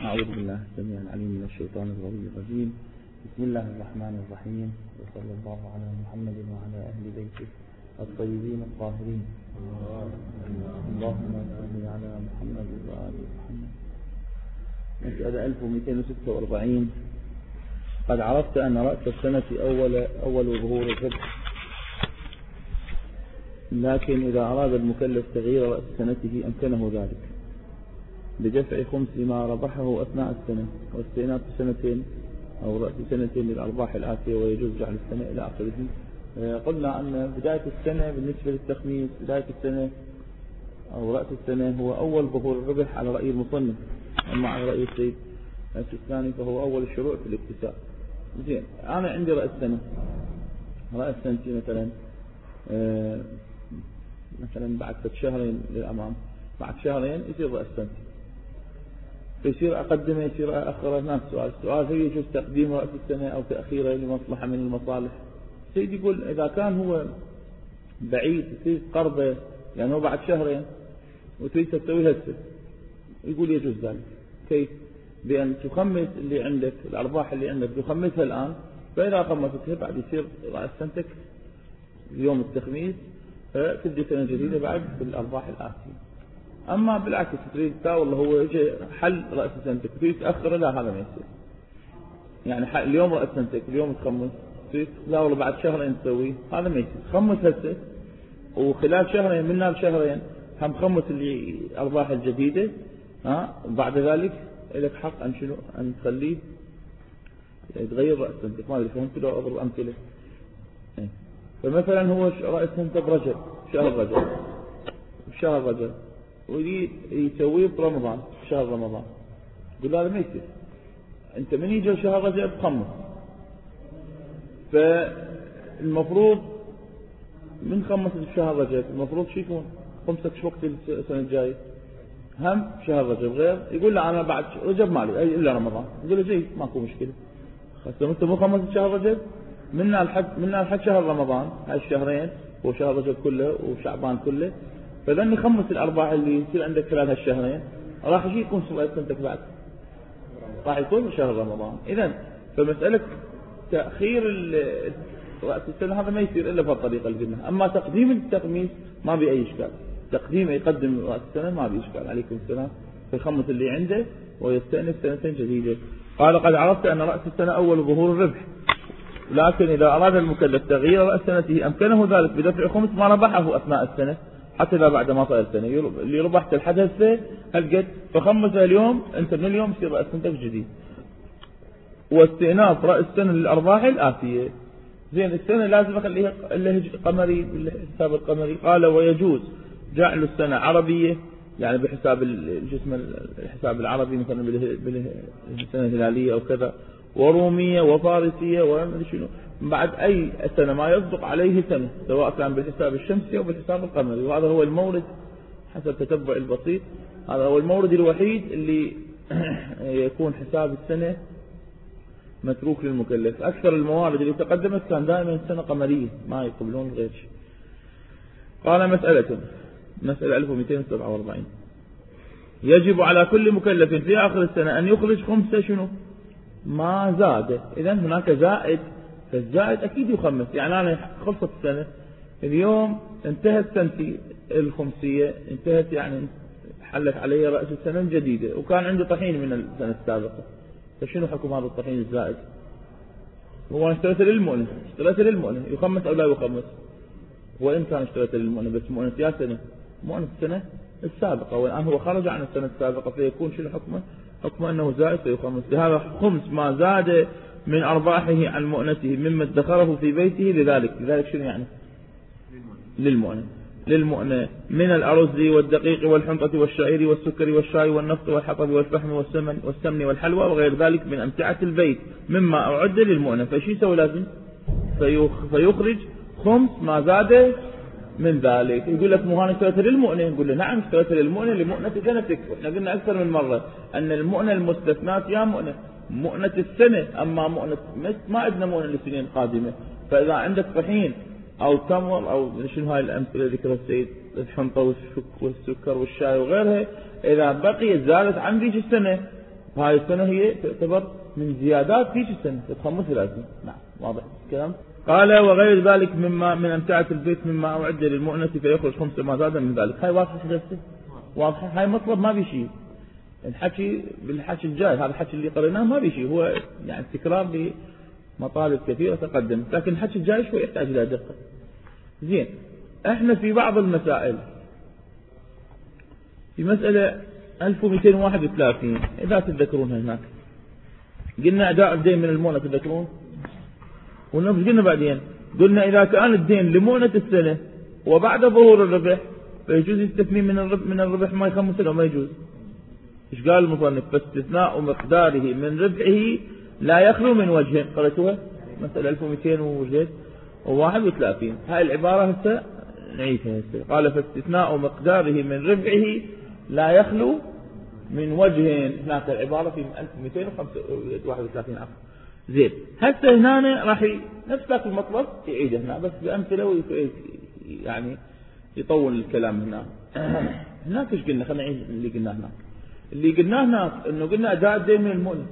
أعوذ بالله السميع العليم من الشيطان الرجيم. بسم الله الرحمن الرحيم، وصلى الله على محمد وعلى أهل بيته الطيبين الطاهرين. اللهم صل على محمد وآل محمد. مسألة 1246. قد عرفت أن رأس السنة أول ظهور الربح، لكن إذا أراد المكلف تغيير رأس سنته أمكنه ذلك بدفع خمس ما ربحه أثناء السنة واستئناف سنتين أو رأس سنتين للأرباح الآتية، ويجوز جعل السنة إلى آخره. قلنا أن بداية السنة بالنسبة للتخميس، بداية السنة أو رأس السنة هو أول ظهور الربح على رأي المصنف، أما على رأي السيد الثاني فهو أول الشروع في الاكتساب. زين، أنا عندي رأس سنة، رأس سنتي مثلا بعد شهرين للأمام، بعد شهرين يصير رأس سنتي، فيصير أقدمه يصير أخره. نفس السؤال هل يجوز تقديم رأس السنة أو تأخيره لمصلحة من المصالح؟ سيد يقول إذا كان هو بعيد يصير قربه، يعني هو بعد شهرين وتريد تسوي هسه، يقول يجوز ذلك. كيف؟ بأن تخمس اللي عندك، الأرباح اللي عندك تخمسها الآن، فإذا خمستها بعد يصير رأس سنتك يوم التخميس، تبدأ سنة جديدة بعد بالأرباح الآتية. أما بالعكس تريد والله هو يجي حل رأس سنتك تريد تأخر، لا هذا ما يصير. يعني اليوم رأس سنتك اليوم تخمس، تريد لا والله بعد شهرين تسوي، هذا ما يصير. خمس هسه وخلال شهرين منا بشهرين هم خمس اللي أرباح الجديدة، بعد ذلك لك حق أن شنو أن تخليه يتغير رأس سنتك. ما أدري فهمت لو أضرب أمثلة. فمثلا هو رأس سنتك برجب، شهر رجب ويريد يسويه برمضان، شهر رمضان، يقول هذا ما يصير. انت من يجي شهر رجب خمس، فالمفروض من خمس شهر رجب المفروض شو يكون خمسك شو وقت السنة الجاية هم شهر رجب غير. يقول لا أنا بعد رجب مالي إلا رمضان، يقول له زي ماكو مشكلة. بس انت مو خمس شهر رجب من الحد شهر رمضان، هاي الشهرين وشهر رجب كله وشعبان كله، فلن يخمس الأرباح اللي يصير عندك خلال هالشهرين راح يكون صلاة سنتك بعد، راح يكون شهر رمضان. إذن فمسألة تأخير رأس السنة هذا ما يصير إلا بهالطريقة اللي قلنا. أما تقديم التخميس ما بأي إشكال، تقديم يقدم رأس السنة ما بإشكال. عليكم السلام. فيخمس اللي عنده ويستأنف سنتين جديدة. قال قد عرفت أن رأس السنة أول ظهور الربح، لكن إذا أراد المكلف تغيير رأس سنته أمكنه ذلك بدفع خمس ما ربحه أثناء السنة، حتى إذا بعد ما طال السنة اللي ربحت الحد هسه هالقد فخمسه اليوم، أنت من اليوم يصير رأس سنتك جديد. واستئناف رأس السنة للأرباح الآتية. زين، السنة لازم أخليها قمري بالحساب القمري. قال ويجوز جعل السنة عربية، يعني بحساب الجسم الحساب العربي، مثلا بالسنة الهلالية أو كذا، ورومية وفارسية وما شنو بعد أي سنة ما يصدق عليه سنة، سواء كان بالحساب الشمسي أو بالحساب القمري. وهذا هو المورد حسب تتبع البسيط، هذا هو المورد الوحيد اللي يكون حساب السنة متروك للمكلف. أكثر الموارد اللي تقدمت كان دائما سنة قمرية، ما يقبلون غير شيء. قال مسألة 1247. يجب على كل مكلف في آخر السنة أن يخرج خمسة شنو ما زاد. إذن هناك زائد، فالزائد أكيد يخمس. يعني أنا خلصت السنة اليوم، انتهت سنتي الخمسية، انتهت يعني حلت علي رأس السنة الجديدة، وكان عندي طحين من السنة السابقة، فشنو حكم هذا الطحين الزائد؟ هو اشتريت للمؤنة يخمس أو لا يخمس؟ وإن كان اشتريت للمؤنة بس مؤنة يا سنة، مؤنة السنة السابقة، والآن هو خرج عن السنة السابقة، فيكون شنو حكمه أنه زائد فيخمس. لهذا خمس ما زاد من أرباحه عن مؤنته مما ادخره في بيته. لذلك شنو يعني للمؤنة من الأرز والدقيق والحنطة والشعير والسكر والشاي والنفط والحطب والفحم والسمن والحلوى وغير ذلك من أمتعة البيت مما أعد للمؤنة. فشي يسوي لازم فيخرج خمس ما زاد من ذلك. يقول لك مو هاني اشتريت للمؤنة، نقول له نعم اشتريت للمؤنة لمؤنة جنتك. واحنا قلنا أكثر من مرة أن المؤنة المستثنات يا مؤنة السنة، أما مؤنة ما عندنا مؤنة للسنين القادمة. فإذا عندك طحين أو تمر أو شنو هاي الأمثلة ذكر السيد، الحنطة والسكر والشاي وغيرها، إذا بقيت زادت عن ذيك السنة هاي السنة هي تعتبر من زيادات فيش السنة تتخمس لازم. نعم واضح الكلام. قال وغير ذلك مما من أمتعة البيت مما أعد للمؤنة فيخرج 5 ما زاد من ذلك. هاي واضحة شدسته واضحة. هاي مطلب ما بيشي الحكي بالحكي الجاي. هذا الحكي اللي قريناه ما بيشي هو يعني تكرار لمطالب كثيرة تقدم، لكن الحكي الجاي شوي يحتاج إلى دقة. زين احنا في بعض المسائل في مسألة 1231 إذا تتذكرون هناك قلنا أداء الدين من المؤنة تذكرون، ونفس قلنا بعدين قلنا إذا كان الدين لمؤنة السنة وبعد ظهور الربح فيجوز يستثني من الربح ما يخمس له ما يجوز. إيش قال المصنف؟ فاستثناء مقداره من ربحه لا يخلو من وجه. قرأتوها مسألة 1231. هاي العبارة هسه نعيدها هسه. قال فاستثناء مقداره من ربحه لا يخلو من وجه. هناك العبارة في 1231 عفوا. زين هسه هنا راح نفس ذاك المطلب يعيد هنا بس بأمثلة يعني يطول الكلام هنا. هناك ايش قلنا؟ خلينا نعيد اللي قلناه هناك. اللي قلناه هناك انه قلنا اداء الدين من المؤنة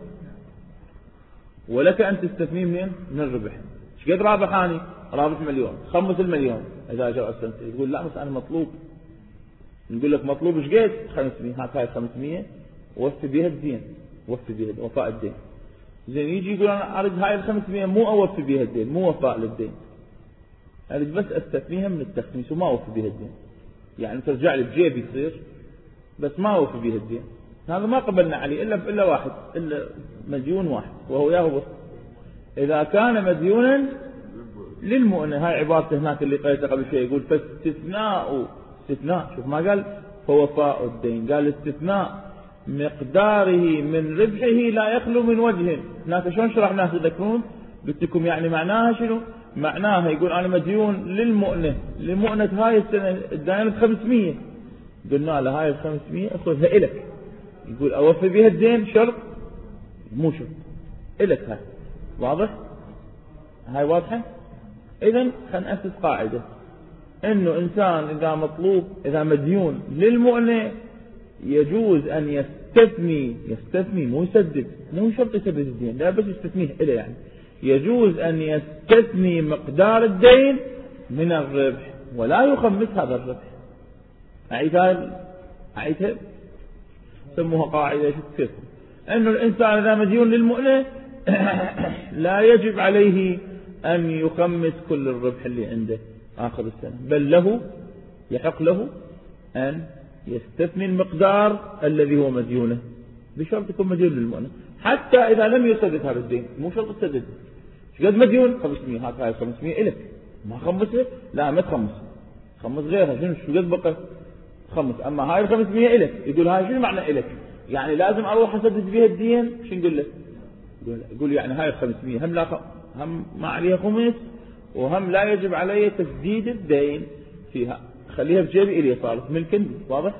ولك ان تستثني من الربح. ايش قد رابحاني؟ رابح مليون، خمس المليون اذا جاء السنة. يقول لا بس انا مطلوب. نقول لك مطلوب ايش قد؟ 500. هاي 500 وفي بها الدين، وفي بها وفاء الدين. زين يجي يقول انا اريد هاي ال 500 مو اوفي بها الدين، مو وفاء للدين، اريد بس استثنيها من التخميس وما اوفي بها الدين. يعني ترجع لي بجيبي تصير بس ما اوفي بها الدين. هذا ما قبلنا عليه الا واحد، الا مديون واحد وهو ياهو. اذا كان مديونا للمؤنة، هاي عبارته هناك اللي قريتها قبل شوي، يقول فاستثناء استثناء. شوف ما قال فوفاء الدين، قال استثناء مقداره من ربحه لا يخلو من وجه. هناك شلون شرحناه تذكرون؟ قلت لكم يعني معناها شنو؟ معناها يقول انا مديون للمؤنة، لمؤنة هاي السنة الدين 500. قلنا له هاي ال 500 اخذها الك. يقول اوفي بها الدين شرط؟ مو شرط، الك. هاي واضح؟ هاي واضحة؟ اذا خلينا نأسس قاعدة انه انسان اذا مطلوب اذا مديون للمؤنة يجوز ان يستثني مو يسدد، مو شرط يسدد الدين، لا بس يستثنيه إلى يعني يجوز ان يستثني مقدار الدين من الربح ولا يخمس هذا الربح. أعيدها سموها قاعدة تصير انه الانسان اذا مديون للمؤنة لا يجب عليه ان يخمس كل الربح اللي عنده آخر السنة، بل له يحق له أن يستثني المقدار الذي هو مديونه بشرط يكون مديون للمؤنة. حتى إذا لم يسدد هذا الدين، مو شرط السدد. ايش قد مديون؟ 500. هاي 500 إلك، ما خمسه؟ لا ما تخمس، خمس غيرها. شو قد بقى؟ خمس. أما هاي 500 إلك. يقول هاي شو معنى إلك؟ يعني لازم أروح أسدد بها الدين؟ شو نقول له؟ يقول يعني هاي 500 هم ما عليها خمس وهم لا يجب علي تسديد الدين فيها، خليها بجيبي إلي صارت ملك عندي. واضح؟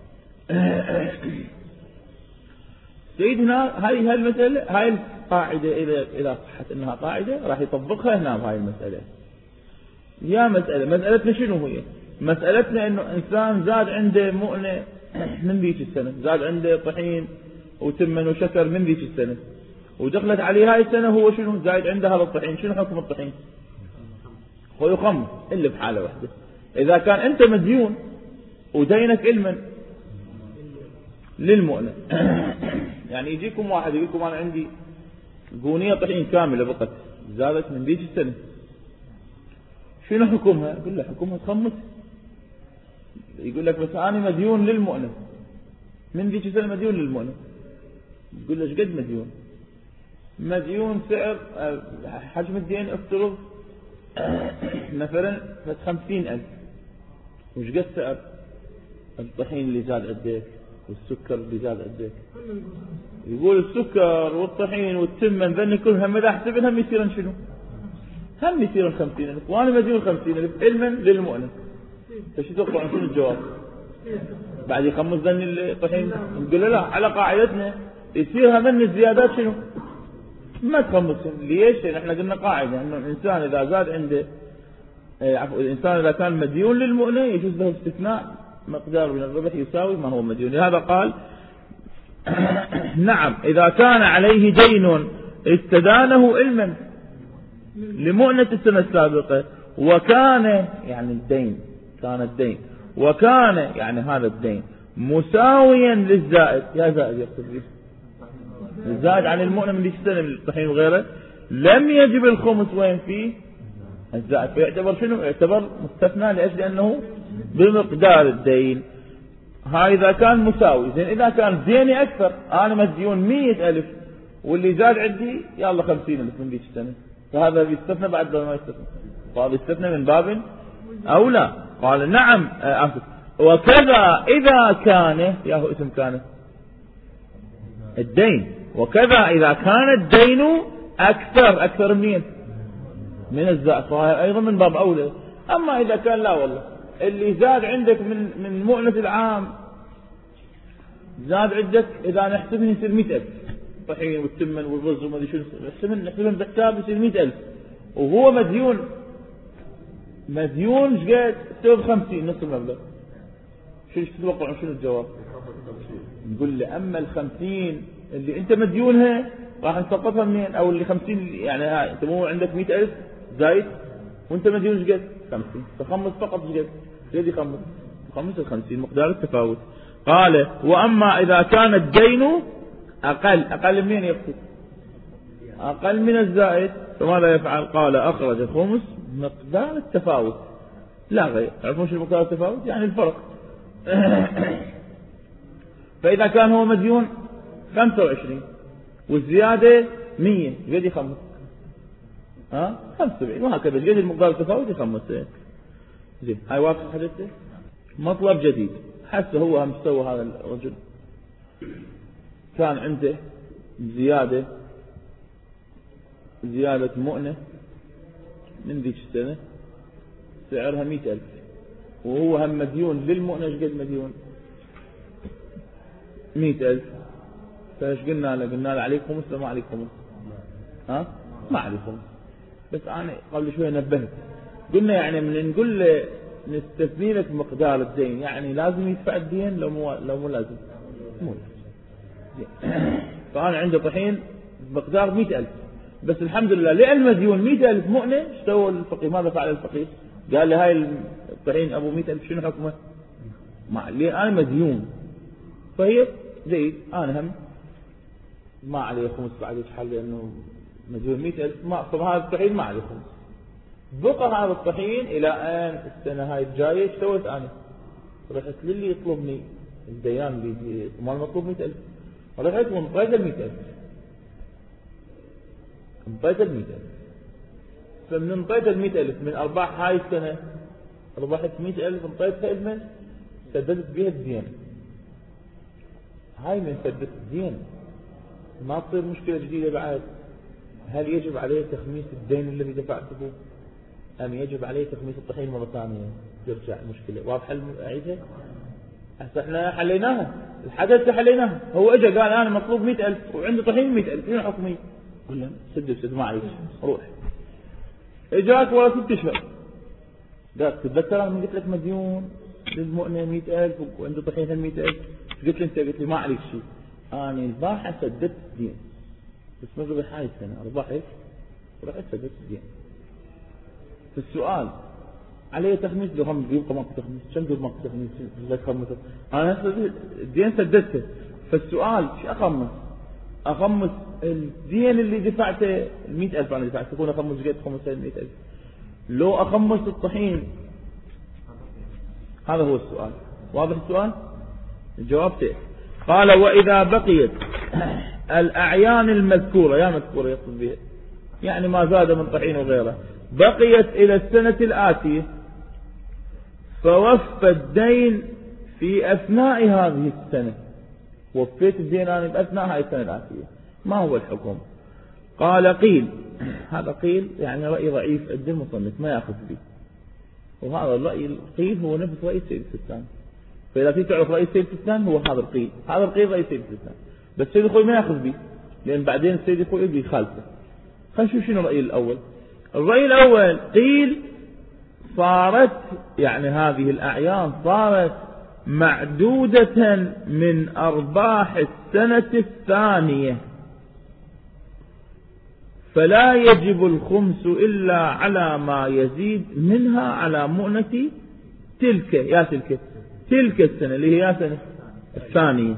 سيدنا هاي المسألة، هاي القاعدة إذا صحت إنها قاعدة راح يطبقها هنا بهاي المسألة. يا مسألتنا شنو هي؟ مسألتنا إنه إنسان زاد عنده مؤنة من ذيك السنة، زاد عنده طحين وتمن وشكر من ذيك السنة، ودخلت عليه هاي السنة هو شنو زايد عنده هذا الطحين. شنو حكم الطحين؟ هو يخمس إلا بحالة واحدة، إذا كان أنت مديون ودينك علما للمؤنة. يعني يجيكم واحد يقول لكم أنا عندي قونية طحين كاملة بقت زادت من ذيك السنة، شنو حكمها؟ يقول له حكمها تخمس. يقول لك بس أنا مديون للمؤنة من ذيك السنة، مديون للمؤنة. يقول له ايش قد مديون؟ مديون سعر حجم الدين افترض مثلا 50,000. وش قد سعر الطحين اللي زاد عندك والسكر اللي زاد عندك؟ يقول السكر والطحين والتمن ذني كلهم اذا احسبن هم يصيرن شنو؟ هم يصيرن 50,000 وانا مديون 50,000 علما للمؤنة. فشو تتوقعون شنو الجواب؟ بعد يخمس ذني الطحين؟ نقول له لا، على قاعدتنا يصير هم الزيادات شنو؟ ما تخمسهم. ليش؟ احنا قلنا قاعدة انه الانسان اذا زاد عنده الانسان اذا كان مديون للمؤنة يجوز له استثناء مقدار من الربح يساوي ما هو مديون. لهذا قال نعم إذا كان عليه دين استدانه علما لمؤنة السنة السابقة، وكان يعني الدين كان الدين وكان يعني هذا الدين مساويا للزائد، يا زائد يقصد به الزائد عن المؤنة من السنة من الطحين وغيره، لم يجب الخمس وين فيه الزائد، فيعتبر شنو؟ يعتبر مستثنى لأجل أنه بمقدار الدين. هاي إذا كان مساوي. زين إذا كان ديني أكثر، أنا مديون 100,000 واللي زاد عندي يلا 50,000 من ذيك السنة، فهذا بيستثنى بعد ما يستثنى، فهذا يستثنى من باب أو لا. قال نعم وكذا إذا كان ياهو اسم كان الدين، وكذا إذا كان الدين أكثر من الزائد، فهذا أيضا من باب أولى. أما إذا كان لا والله اللي زاد عندك من مؤنة العام زاد عندك، إذا نحسبه يصير 100,000 طحين والتمن والرز وما ادري شنو، نحسبهم بحساب يصير 100,000، وهو مديون شقد؟ تسوي 50 نص المبلغ. شو تتوقعون شنو الجواب؟ نقول لي أما 50 اللي أنت مديونها راح نسقطها منين؟ أو اللي 50 يعني هاي أنت مو عندك 100,000 زايد وأنت مديون شقد؟ 50، فخمس فقط شقد؟ زيد خمس 50 مقدار التفاوت. قال وأما إذا كان الدين أقل منين يقصد؟ أقل من الزائد، فماذا يفعل؟ قال أخرج الخمس مقدار التفاوت لا غير. تعرفون شو مقدار التفاوت؟ يعني الفرق. فإذا كان هو مديون 25 والزيادة 100 قد يخمس 75 وهكذا، قد المقدار التفاوت يخمس. زين هاي واضح حدثته. مطلب جديد حتى هو هم سوى هذا الرجل، كان عنده زيادة مؤنة من ذيك السنة سعرها 100,000، وهو هم مديون للمؤنة قد مديون 100,000. فايش قلنا له؟ قلنا له عليك خمس ولا ما عليك خمس؟ ما عليك خمس. بس أنا قبل شوي نبهت قلنا يعني من نقول له نستثني لك مقدار الدين، يعني لازم يدفع الدين لو مو لازم مو لازم. فأنا عندي طحين مقدار 100,000، بس الحمد لله لأن مديون 100,000 مؤنة. اشتوى الفقيه؟ ماذا فعل الفقيه؟ قال لي هاي الطحين أبو 100,000 شنو حكمه؟ لأن أنا مديون، فهي زيد أنا هم ما عليه خمس بعد يشحل لأنه مديون 100,000، فهذا الطحين ما عليه خمس. بقى هذا الطحين إلى أن السنة هاي الجاية اشتوت أنا، رحت للي يطلبني الديان بيجي ما المطلوب 100,000، رحت وانطيت 100,000 فمن انطيت 100,000 من أرباح هاي السنة ربحت 100,000 انطيتها لمن؟ سددت بها الدين. هاي من سددت الدين ما تصير مشكلة جديدة بعد. هل يجب عليه تخميس الدين الذي دفعته أم يجب عليه تخميس الطحين مرة ثانية؟ يرجع المشكلة. واضح أعيدها؟ هسه احنا حليناها، الحدث حليناها. هو اجى قال أنا مطلوب 100,000 وعندي طحين 100,000، شنو حكمي؟ قلنا سد ما عليك روح. اجاك ورا 6 أشهر قال تتذكر أنا قلت لك مديون للمؤنة 100,000 وعنده طحين 100,000، قلت لي أنت قلت لي ما عليك شيء. أنا الباحة سددت الدين، بس ما قبل هاي السنة ربحت ورحت سددت الدين. فالسؤال عليه تخميس لو هم يبقى ماكو تخميس، كم دور ماكو تخميس؟ أنا الدين سددته. فالسؤال شو أخمس الدين اللي دفعته 100,000 أنا دفعت، تكون أخمس قد 100,000 لو أخمس الطحين؟ هذا هو السؤال. واضح السؤال؟ الجواب سيء. قال وإذا بقيت الأعيان المذكورة، يا مذكورة يقصد بها يعني ما زاد من طحين وغيره، بقيت إلى السنة الآتية فوفى الدين في أثناء هذه السنة، وفيت الدين أنا بأثناء هذه السنة الآتية، ما هو الحكم؟ قال قيل، هذا قيل يعني رأي ضعيف عند المصنف ما يأخذ به، وهذا الرأي القيل هو نفس رأي السيد السيستاني. فإذا في تعرف رأي السيد السيستاني هو هذا القيل، هذا القيل رأي السيد السيستاني، بس السيد الخوي ما يأخذ به لأن بعدين السيد الخوي يبي خالفه. خلينا نشوف شنو الرأي الأول. الرأي الأول قيل صارت يعني هذه الأعيان صارت معدودة من أرباح السنة الثانية، فلا يجب الخمس إلا على ما يزيد منها على مؤنة تلك السنة اللي هي سنة الثانية.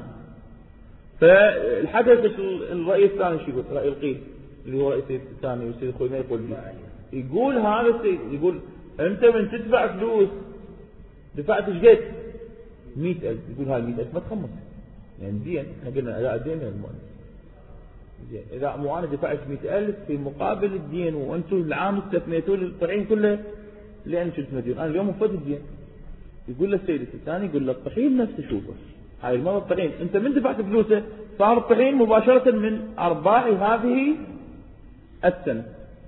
فالحدث الرأي الثاني شو يقول؟ رأي القيل اللي هو رأي الثاني وسيد الخوي ما يقول لي. يقول هذا السيد يقول أنت من تدفع فلوس دفعت ايش قد 100,000، يقول هاي 100,000 ما تخمس يعني دين، احنا قلنا اداء الدين للمؤنث زين. اذا مو انا دفعت 100,000 في مقابل الدين وانتم العام استثنيتوا الطحين كله لان كنت مديون، انا اليوم وفيت الدين. يقول له السيد الثاني يقول له الطحين نفسه شوفه هاي المره الطحين انت من دفعت فلوسه صار الطحين مباشره من ارباح هذه السنه.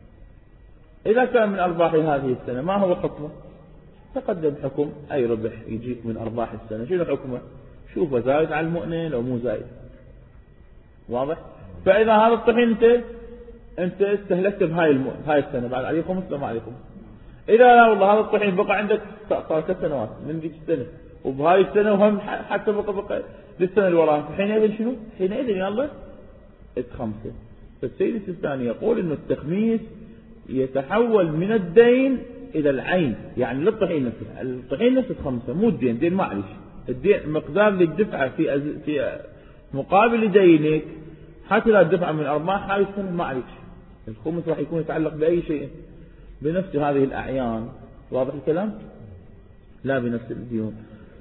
اذا كان من ارباح هذه السنه ما هو حكمه؟ تقدم حكم أي ربح يجيك من أرباح السنة شنو حكمه؟ شوفه زايد على المؤنة لو مو زايد، واضح؟ فإذا هذا الطحين أنت استهلكت بهاي السنة بعد عليه خمس لو ما عليه خمس. إذا لا والله هذا الطحين بقى عندك صار 3 سنوات من ذيك السنة وبهاي السنة وهم حتى بقى للسنة اللي وراها، حينئذ شنو؟ حينئذ يلا اتخمسه. فالسيد السيستاني يقول إنه التخميس يتحول من الدين إلى العين، يعني للطحين نفسه، الطحين نفسه خمسة مو الدين، دين معلش الدين مقدار للدفعة في مقابل دينك حتى لا الدفعة من أرباح هاي السنة معلش. الخمس راح يكون يتعلق بأي شيء بنفس هذه الأعيان، واضح الكلام؟ لا بنفس الديون.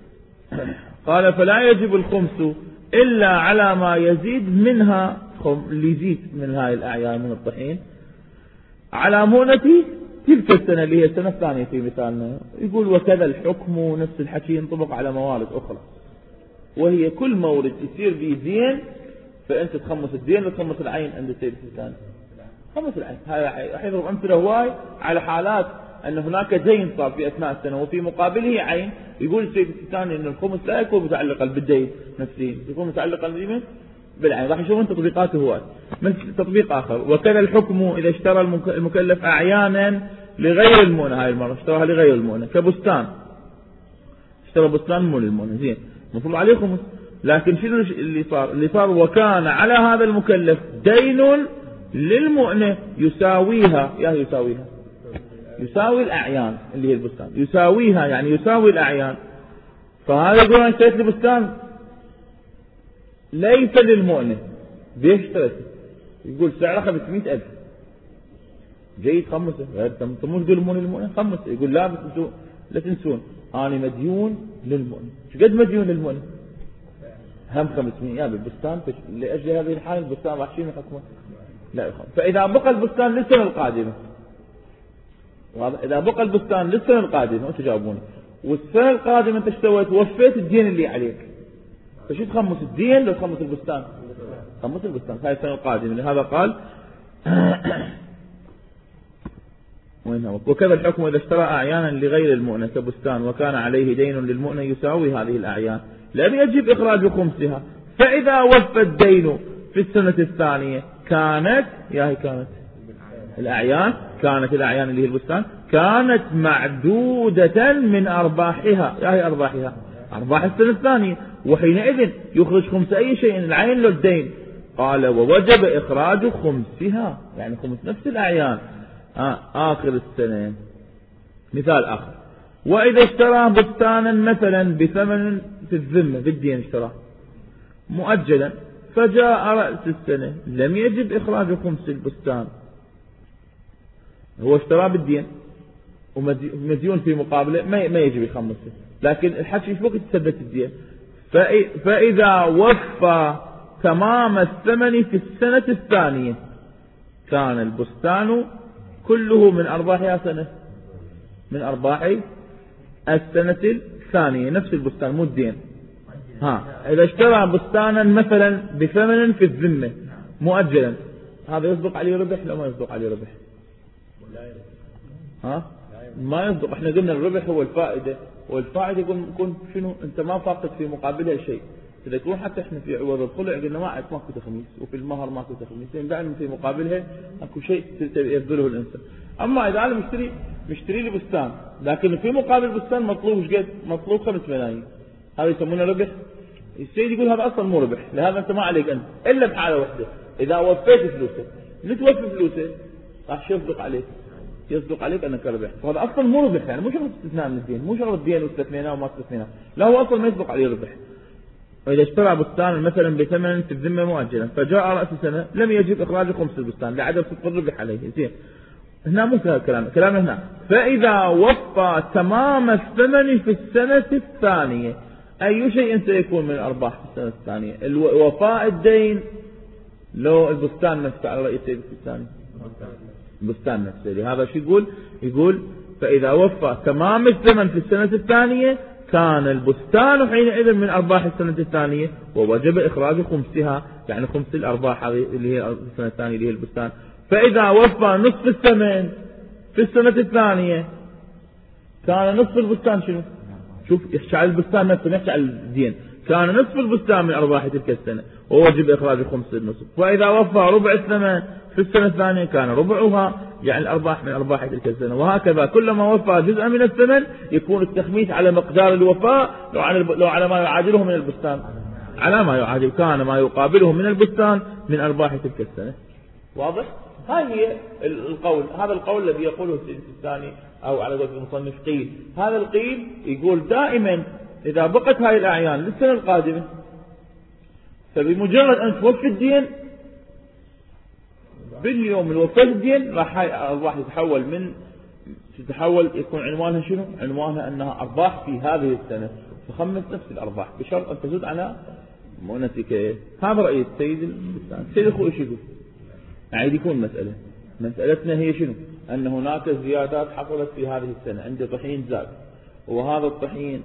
قال فلا يجب الخمس إلا على ما يزيد منها، اللي يزيد من هاي الأعيان من الطحين على مؤنة تلك السنة اللي هي السنة الثانية في مثالنا. يقول وكذا الحكم نفس الحكي ينطبق على موارد أخرى، وهي كل مورد يصير به دين فأنت تخمس الدين وتخمس العين عند السيد الثاني. خمس العين هاي راح يضرب أمثلة هواي على حالات أن هناك دين صار في أثناء السنة وفي مقابله عين. يقول السيد الثاني أن الخمس لا يكون متعلقا بالدين نفسه، يكون متعلقا بالعين. راح يشوفون تطبيقاته هواي. من تطبيق آخر وكذا الحكم إذا اشترى المكلف أعيانا لغير المؤنة، هاي المرة اشتراها لغير المؤنة كبستان، اشترى بستان مو للمؤنة زين مفروض عليه خمس، لكن شنو اللي صار وكان على هذا المكلف دين للمؤنة يساويها، يساوي الأعيان اللي هي البستان، يساويها يعني يساوي الأعيان. فهذا يقول أنا اشتريت لي بستان ليس للمؤنة بيش اشتريته، يقول سعره 500,000 جيد خمسه، غير تموش تقول للمؤنة خمسه، يقول لا بس انتوا لا تنسون انا مديون للمؤنة. شو قد مديون للمؤنة؟ هم 500 يا بالبستان لاجل هذه الحاله البستان راح شنو حكمه؟ لا يخاف. فاذا بقى البستان للسنه القادمه، واضح؟ اذا بقى البستان للسنه القادمه انتم جاوبوني، والسنه القادمه انت ايش سويت؟ وفيت الدين اللي عليك، فشو تخمس الدين لو تخمس البستان؟ خمس البستان هاي السنه القادمه. لهذا قال وكذا الحكم إذا اشترى أعيانا لغير المؤنة كبستان وكان عليه دين للمؤنة يساوي هذه الأعيان لم يجب إخراج خمسها، فإذا وفى الدين في السنة الثانية كانت الأعيان اللي هي البستان كانت معدودة من أرباحها، هي أرباح السنة الثانية، وحينئذ يخرج خمس أي شيء العين للدين. قال ووجب إخراج خمسها يعني خمس نفس الأعيان آخر السنة. مثال آخر وإذا اشترى بستانا مثلا بثمن في الذمة بالدين اشتراه مؤجلا فجاء رأس السنة لم يجب إخراج خمس البستان، هو اشتراه بالدين ومديون في مقابله ما يجب يخمسه، لكن الحكي في وقت تثبت الدين. فإذا وفى تمام الثمن في السنة الثانية كان البستان كله من أرباحها سنة، من أرباح السنة الثانية نفس البستان مو الدين. إذا اشترى بستانا مثلا بثمن في الذمة مؤجلا هذا يصدق عليه ربح لا ما يصدق عليه ربح؟ ما يصدق. احنا قلنا الربح هو الفائدة، والفائدة يكون شنو؟ انت ما فاقد في مقابلها شيء. إذا يكون حتى احنا في عوض الخلع قلنا ماكو تخميس، وفي المهر ماكو تخميس، يعني دائما في مقابلها اكو شيء يبذله الانسان. اما اذا انا مشتري لي بستان لكن في مقابل بستان مطلوب ايش قد؟ مطلوب 5 ملايين، هذا يسمونه ربح. السيد يقول هذا أصلا مو ربح، لهذا أنت ما عليك أنت إلا بحالة واحدة، إذا وفيت فلوسه نتوفي فلوسه راح يصدق عليك أنك ربح. وهذا أصلا مو ربح، يعني مو شغل استثناء من الدين، مو شغل الدين واستثنيناه وما استثنيناه، لا هو أصلا ما يصدق عليه ربح. وإذا اشترى بستان مثلا بثمن في الذمة مؤجلا فجاء رأس السنة لم يجب إخراج خمس البستان لعدم صدق الربح عليه. زين، هنا مو كلام هنا. فإذا وفى تمام الثمن في السنة الثانية، أي شيء سيكون من الأرباح في السنة الثانية؟ وفاء الدين لو البستان نفسه على رأي سيد الثاني؟ البستان نفسه. لهذا شو يقول فإذا وفى تمام الثمن في السنة الثانية كان البستان حينئذ من أرباح السنة الثانية ووجب إخراج خمسها، يعني خمس الأرباح هذه اللي هي السنة الثانية اللي هي البستان. فإذا وفى نصف الثمن في السنة الثانية كان نصف البستان شنو؟ شوف يحكي على البستان نفسه، يحكي على الدين. كان نصف البستان من أرباح تلك السنة ووجب إخراج خمس النصف. وإذا وفى ربع الثمن في السنة الثانية كان ربعها، يعني الأرباح من أرباح تلك السنة. وهكذا كلما وفى جزءا من الثمن يكون التخميس على مقدار الوفاء لو على ما يعادله من البستان، على ما يعادل كان ما يقابله من البستان من أرباح تلك السنة. واضح؟ هذه القول، هذا القول الذي يقوله السيد الثاني أو على قول المصنف قيل. هذا القيل يقول دائما إذا بقت هاي الأعيان للسنة القادمة فبمجرد أن توفي الدين باليوم الوفاة الدين راح تتحول يكون عنوانها شنو؟ عنوانها أنها أرباح في هذه السنة، فخمس نفس الأرباح بشرط أن تزود على مؤنتك. هذا رأي السيد الثاني. السيد الخوئي شو يقول؟ عيد يكون مسألتنا هي شنو؟ أن هناك زيادات حصلت في هذه السنة، عندي طحين زاد وهذا الطحين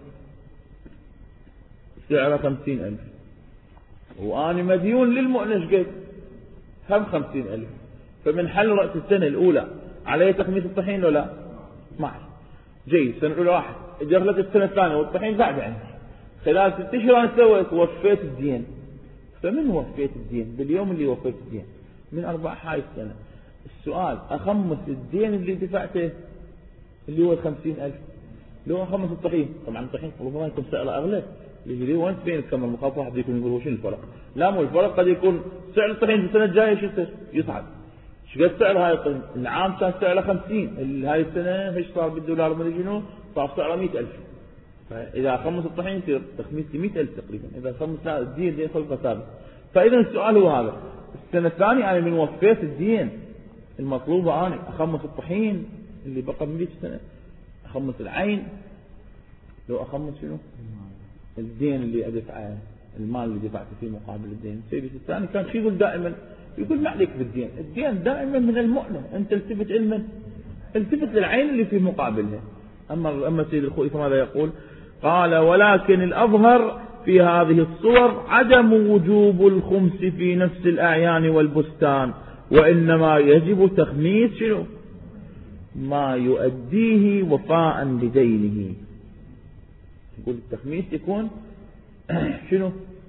سعره 50,000 وأنا مديون للمؤنش قد هم 50,000، فمن حل رأس السنة الأولى علي تخميس الطحين ولا ما علي؟ جيد، السنة الأولى واحد دخلت السنة الثانية والطحين زاد عندي، خلال 6 أشهر أنا سويت وفيت الدين. فمن وفيت الدين؟ باليوم اللي وفيت الدين من أرباح هاي السنة. السؤال أخمس الدين اللي دفعته اللي هو 50,000 لو أخمس الطحين؟ طبعا الطحين ربما يكون سعره أغلى، يجري وين بين كم المخاطر واحد يكون يقول شنو الفرق؟ لا مو الفرق، قد يكون سعر الطحين في السنة الجاية شو يصعد. شو قد سعر هاي الطحين؟ العام كان سعره 50، هاي السنة ايش صار بالدولار ما ادري شنو، صار سعره 100,000. فإذا خمس الطحين يصير تخميس 100,000 تقريبا، إذا خمس لا الدين خلقه ثابت. فإذا السؤال هو هذا، السنة الثانية أنا من وفيت الدين المطلوبة أنا أخمس الطحين اللي بقى من 100 سنة، أخمس العين، لو أخمس شنو؟ الدين اللي أدفعه، المال اللي دفعته في مقابل الدين. سيدي الثاني كان شو يقول دائما؟ يقول ما عليك بالدين، الدين دائما من المؤنة، أنت التفت علما، التفت للعين اللي في مقابلها. أما سيد الخوئي فماذا يقول؟ قال ولكن الأظهر في هذه الصور عدم وجوب الخمس في نفس الأعيان والبستان، وإنما يجب تخميس شنو؟ ما يؤديه وفاء بدينه. يقول التخميس يكون شنو؟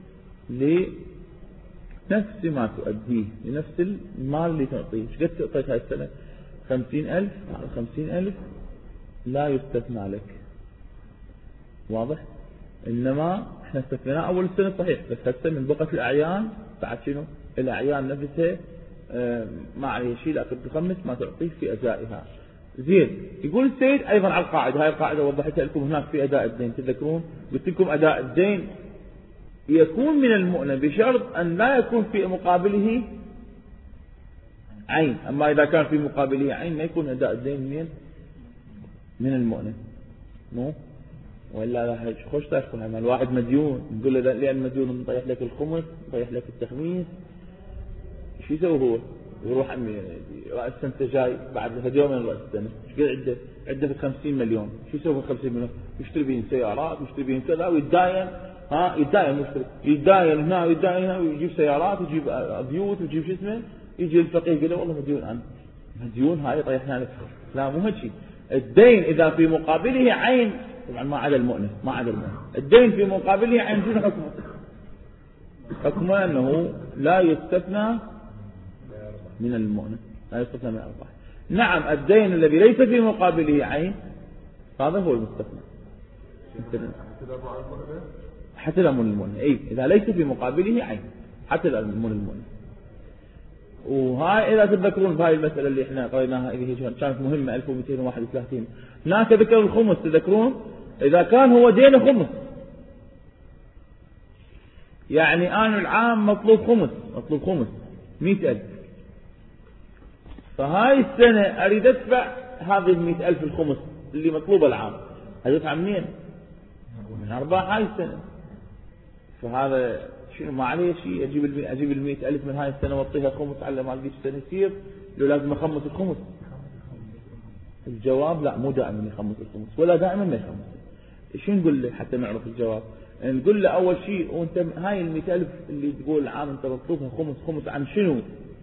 لنفس ما تؤديه، لنفس المال اللي تعطيه. ايش قد تعطيت هاي السنة؟ 50,000، 50,000 لا يستثنى لك. واضح؟ إنما احنا استثناء أول السنة صحيح، بس هسه من بقت الأعيان بعد شنو؟ الأعيان نفسها ما عليه شيء، لكن تخمس ما تعطيه في أدائها. زين، يقول السيد أيضا على القاعدة، هاي القاعدة وضحتها لكم هناك في أداء الدين، تذكرون قلت لكم أداء الدين يكون من المؤنة بشرط أن لا يكون في مقابله عين. أما إذا كان في مقابله عين ما يكون أداء الدين من المؤنة، مو وإلا لا خوش تشكون عمل. الواحد مديون نقول له لأن مديون نطيح لك الخمس نطيح لك التخميس، شو يسوي هو؟ يروح عمي رأس السنة جاي بعد يوم من رأس السنة ايش قد عنده في 50 مليون، شو يسوي في 50 مليون؟ يشتري بين سيارات ويشتري بين كذا ويتداين، يتداين هنا ويتداين هنا ويجيب سيارات ويجيب بيوت ويجيب شو اسمه. يجي الفقيه يقول له والله مديون أنا، مديون هاي طيحنا لك. لا مو هالشيء. الدين إذا في مقابله عين، طبعا ما عدا المؤنة، الدين في مقابله عين شنو حكمه؟ حكمه أنه لا يستثنى من المؤنة، لا يستثنى من الأرباح. نعم الدين الذي ليس في مقابله عين هذا هو المستثنى. حتى الأمون المؤنة، إذا ليس في مقابله عين حتى الأمون المؤنة. وهاي إذا تذكرون بهاي المسألة اللي احنا قريناها اللي هي كانت مهمة 1231 هناك ذكر الخمس، تذكرون إذا كان هو دين خمس، يعني أنا العام مطلوب خمس 100,000، فهاي السنة أريد أدفع هذه 100,000 الخمس اللي مطلوبة العام، أدفع منين؟ من أرباح هاي السنة. فهذا شنو ما عليه شيء، أجيب 100,000 من هاي السنة وأعطيها خمس على ما ذيك السنة يصير، لو لازم أخمس الخمس. الجواب لا، مو دائما يخمس الخمس ولا دائما ما يخمس. شو نقول له حتى نعرف الجواب؟ نقول له أول شيء وأنت هاي 100,000 اللي تقول العام أنت مطلوبها خمس عن شنو؟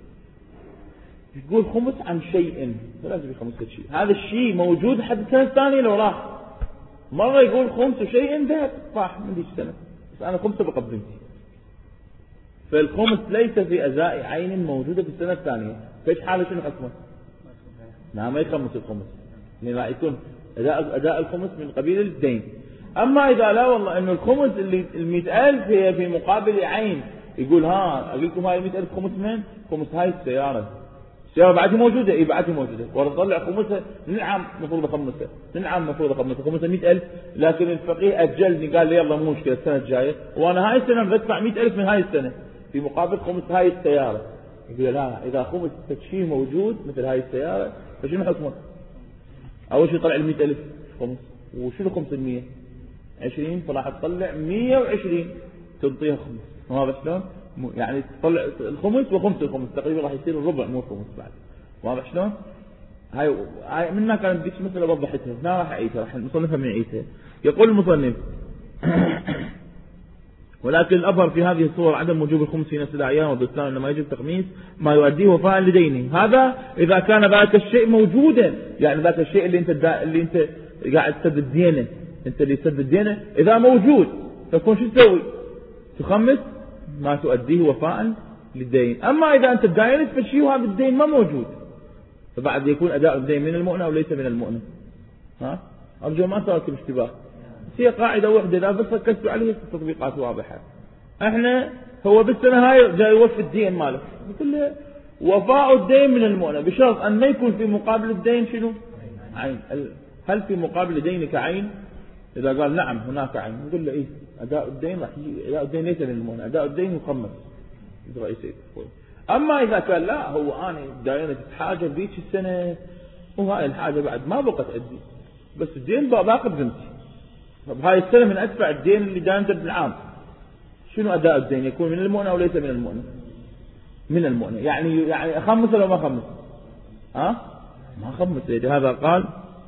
تقول خمس عن شيء، لازم يخمس شيء، هذا الشيء موجود حتى السنة الثانية لو راح. مرة يقول خمس شيء ذهب راح من ذيك السنة، بس أنا خمسة بقدمتي. فالخمس ليس في أزاء عين موجودة في السنة الثانية، فإيش حاله شنو حكمه؟ نعم ما يخمس الخمس، يعني لا يكون أداء الخمس من قبيل الدين. أما إذا لا والله إنه الخمس اللي 100,000 هي في مقابل عين، يقول أقول لكم هاي 100,000 خمس من؟ خمس هاي السيارة بعدها موجودة، بعدها موجودة، ونطلع خمسها نعم مفروض خمسها، خمسها 100,000، لكن الفقيه أجلني قال لي يلا مو مشكلة السنة الجاية، وأنا هاي السنة بدفع 100,000 من هاي السنة في مقابل خمس هاي السيارة. يقول لا، إذا خمس شيء موجود مثل هاي السيارة فشنو حكمه؟ أول شيء طلع 100,000 خمس، وشنو 500 20، فراح تطلع 120 تنطيها خمس. واضح شلون؟ يعني تطلع الخمس وخمس الخمس تقريبا راح يصير الربع مو الخمس بعد. واضح شلون؟ هاي منها كانت ديك مثل وضحتها، هنا راح اعيدها، راح نصنفها من عيدها. يقول المصنف ولكن الأظهر في هذه الصور عدم وجوب الخمس في نفس الأعيان والبستان، إنما يجب تخميس ما يؤديه وفاء لدينه. هذا إذا كان ذاك الشيء موجودا، يعني ذاك الشيء اللي أنت قاعد تسدد دينه، أنت اللي تسدد دينه إذا موجود، فكون شو تسوي؟ تخمس ما تؤديه وفاء للدين. أما إذا أنت داينت فالشيء وهذا الدين ما موجود، فبعد يكون أداء الدين من المؤنة وليس من المؤنة. أرجو ما صارتكم اشتباه، هي قاعدة واحدة إذا بس ركزتوا عليها التطبيقات واضحة. احنا هو بالسنة هاي جاي يوفي الدين ماله، يقول له وفاء الدين من المؤنة بشرط أن ما يكون في مقابل الدين شنو؟ عين. هل في مقابل دينك عين؟ إذا قال نعم هناك عين، نقول له أداء الدين راح يجي، أداء الدين ليس من المؤنة، أداء الدين يخمس رئيسي. أما إذا قال لا هو أنا داينة حاجة بيك السنة وهاي الحاجة بعد ما بقت أدي، بس الدين باقي بذمتي، طب هاي السنة من أدفع الدين اللي داينته بالعام، شنو أداء الدين؟ يكون من المؤنة أو ليس من المؤنة؟ من المؤنة. يعني أخمس ولا ما أخمس؟ ما أخمس. هذا قال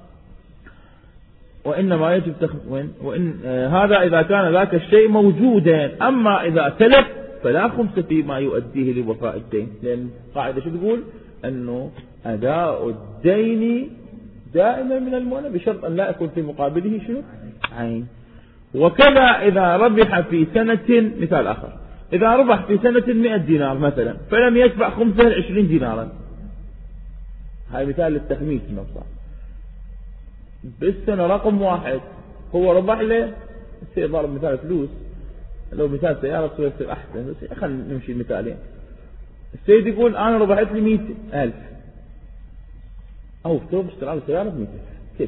وإنما يجب هذا إذا كان ذاك الشيء موجودا. أما إذا تلف فلا خمس فيما يؤديه لوفاء الدين، لأن قاعدة شو تقول؟ أنه أداء الدين دائما من المؤنة بشرط أن لا يكون في مقابله شنو؟ عين. وكذا إذا ربح في سنة، مثال آخر، إذا ربح في سنة 100 دينار مثلا فلم يدفع خمسه 20 دينارا، هاي مثال للتخميس نفسه. بالسنة رقم واحد هو ربح له، يصير ضارب مثال فلوس، لو مثال سيارة يصير أحسن، بس خلينا نمشي مثالين. السيد يقول أنا ربحت لي 100,000، أو افترض اشترى له سيارة ب 100,000، كيف؟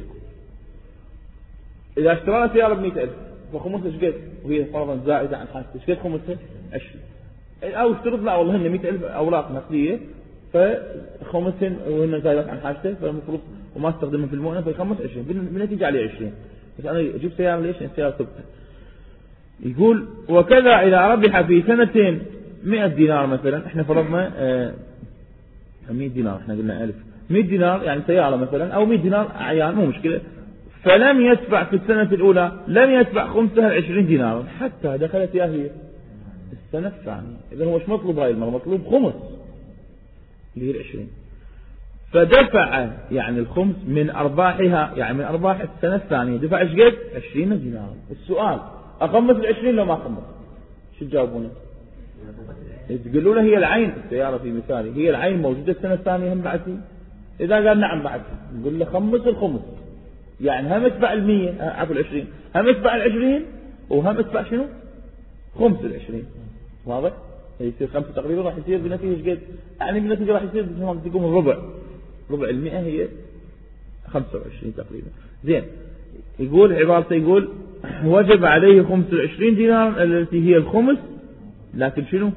إذا اشترى له سيارة ب 100,000 فخمسها ايش قد؟ وهي فرضا زائدة عن حاجته، ايش قد خمسها؟ 20. أو افترض لا والله هن 100,000 أوراق نقدية فخمسهن وهن زائدة عن حاجته، فالمفروض وما استخدمها في المؤنة فيخمس 20، بالنتيجة عليه 20. بس أنا أجيب سيارة ليش؟ السيارة تبقى. يقول وكذا إذا ربح في سنة 100 دينار مثلا، احنا فرضنا 100 دينار، احنا قلنا 1000، 100 دينار يعني سيارة مثلا، أو 100 دينار أعيان مو مشكلة، فلم يدفع في السنة الأولى لم يدفع خمسها 20 دينارا حتى دخلت يا هي السنة الثانية. إذا هو ايش مطلوب هاي المرة؟ مطلوب خمس اللي هي 20، فدفع يعني الخمس من أرباحها، يعني من أرباح السنة الثانية دفع ايش قد؟ 20 دينارا. السؤال أخمس 20 لو ما أخمس؟ شو تجاوبونه؟ تقولون هي العين، السيارة في مثالي هي العين موجودة السنة الثانية هم بعد؟ إذا قال نعم بعد نقول له خمس الخمس، يعني هم ادفع 100 عفوا 20، هم ادفع 20 وهم ادفع شنو؟ خمس 20. واضح؟ يصير 5 تقريبا راح يصير بنتيجة قد؟ يعني بنتيجة راح يصير مثل ما تقول ربع 100 هي 25 تقريبا. زين، يقول عبارته يقول وجب عليه 25 دينار التي هي الخمس، لكن شنو؟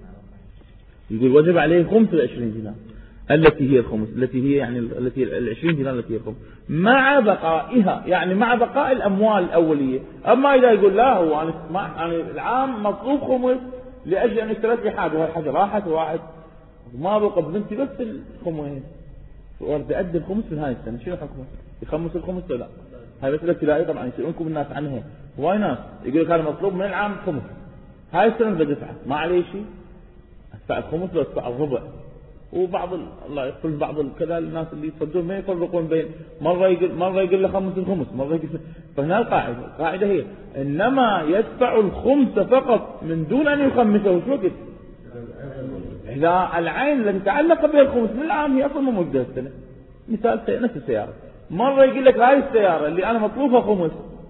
يقول وجب عليه 25 دينار التي هي الخمس، التي هي يعني التي 20 دينار التي هي الخمس مع بقائها، يعني مع بقاء الأموال الأولية. أما إذا يقول لا هو أنا العام مطلوب خمس لأجل أن اشتريت لي حاجة وهي حاجة راحت واحد ما بقى بنتي بس الخمس ورد أدي الخمس من هاي السنة، شنو حكمه؟ يخمس الخمس ولا لا؟ هاي مسألة ابتدائية طبعا يسألونكم الناس عنها. واي ناس يقول لك هذا مطلوب من العام خمس، هاي السنة بدي أدفع ما عليه شيء، أدفع الخمس ولا أدفع الربع. وبعض الله يغفر بعض كذا الناس اللي يصدون ما يفرقون بين مرة يقول له خمس الخمس مرة يقول. فهنا القاعدة هي إنما يدفع الخمس فقط من دون أن يخمسه. شو وقت إذا العين التي تعلق بها الخمس من العام هي أصلا مو موجودة السنة. مثال نفس السيارة، مرة يقول لك هاي السيارة اللي أنا مطلوبها خمس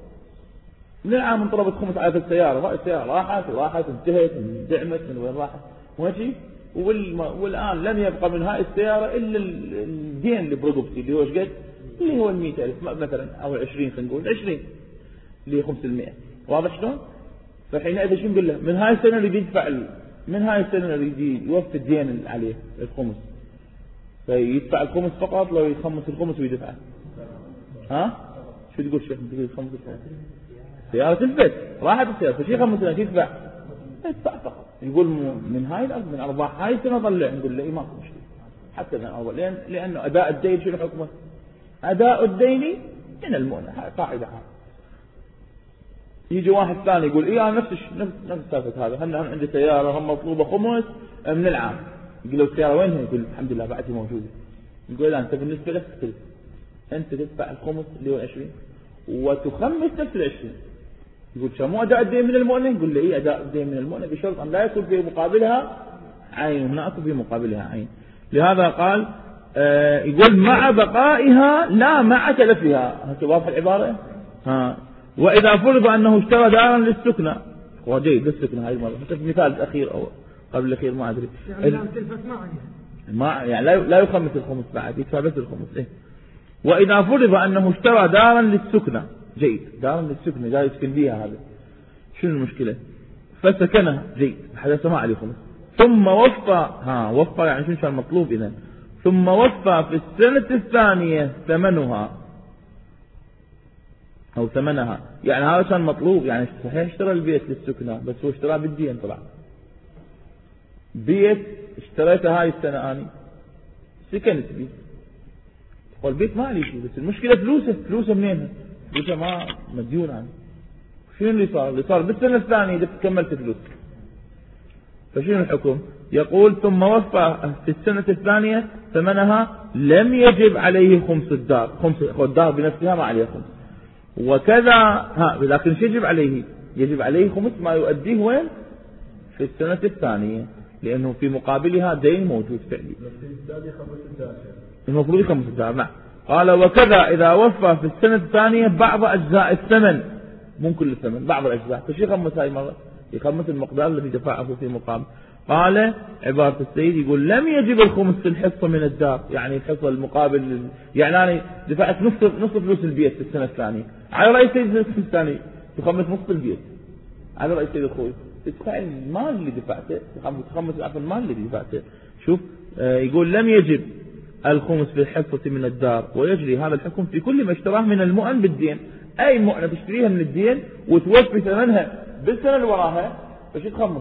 من العام انطلبت خمس على السيارة، هاي السيارة راحت انتهت دعمت من وين راحت ماشي، والآن لم يبقى من هاي السيارة إلا الدين اللي برقبتي اللي هو ايش قد؟ اللي هو 100,000 مثلا أو 20 خلينا نقول 20 اللي هي 5%. واضح شلون؟ فحينئذ شو نقول له؟ من هاي السنة اللي يدفع من هاي السنة اللي يوفي الدين اللي عليه الخمس، فيدفع الخمس فقط لو يخمس الخمس ويدفعه. ها؟ شو تقول شيخ؟ تقول يخمس الخمس سيارة البيت راحت السيارة فشي خمس سنة يدفع فقط. يقول من هاي الأرض من أرباح هاي السنة ضلع، نقول له ما في مشكلة حتى من أول، لأنه أداء الدين شنو حكمه؟ أداء الدين من المؤنة، هاي قاعدة عامة. يجي واحد ثاني يقول أنا نفس سالفة هذا، هم عندي سيارة هم مطلوبة خمس من العام، يقول له السيارة وينها؟ يقول الحمد لله بعدها موجودة. يقول لا أنت بالنسبة لك تختلف، أنت تدفع الخمس اللي هو 20 وتخمس نفس 20. يقول شو مو أداء الدين من المؤنة؟ يقول لي إيه أداء الدين من المؤنة بشرط أن لا يكون في مقابلها عين، لا يكون في مقابلها عين. لهذا قال يقول مع بقائها لا مع تلفها. هل واضح العبارة؟ وإذا فرض أنه اشترى دارا للسكنى، هو جيد للسكنى هاي المرة حتى في المثال الأخير أو قبل الأخير ما أدري يعني لا تلفت ما يعني لا يخمس الخمس بعد يدفع بس الخمس. إيه؟ وإذا فرض أنه اشترى دارا للسكنى، جيد دارا للسكنى جاي يسكن فيها، هذا شنو المشكلة؟ فسكنها جيد حدث ما عليه خمس، ثم وفى يعني شنو كان مطلوب إذن؟ ثم وفى في السنة الثانية ثمنها أو ثمنها، يعني هذا كان مطلوب. يعني صحيح اشترى البيت للسكنى بس هو اشتراه بالدين. طبعا بيت اشتريته هاي السنة أنا سكنت بيت، والبيت ما عليه شيء بس المشكلة فلوسه منينها؟ فلوسه ما مديون عنه. شنو اللي صار بالسنة الثانية كملت فلوس. فشنو الحكم؟ يقول ثم وفى في السنة الثانية ثمنها لم يجب عليه خمس الدار، خمس الدار بنفسها ما عليه خمس. وكذا لكن يجب عليه خمس ما يؤديه وين؟ في السنة الثانية، لأنه في مقابلها دين موجود فعلي المفروض يخمس الدار. نعم. قال وكذا إذا وفى في السنة الثانية بعض أجزاء الثمن، مو كل الثمن بعض الأجزاء، فشي يخمس هاي مرة؟ يخمس المقدار الذي دفعه في مقابل. قال عبارة السيد يقول لم يجب الخمس في الحصة من الدار، يعني الحصة المقابل، يعني أنا دفعت نصف فلوس البيت في السنة الثانية، على رأي السيد السنة الثانية تخمس نصف البيت، على رأي السيد الخوي تدفع المال اللي دفعته، تخمس المال اللي دفعته. شوف يقول لم يجب الخمس في الحصة من الدار، ويجري هذا الحكم في كل ما اشتراه من المؤن بالدين. أي مؤنة تشتريها من الدين وتوفي ثمنها بالسنة اللي وراها، فش تخمس؟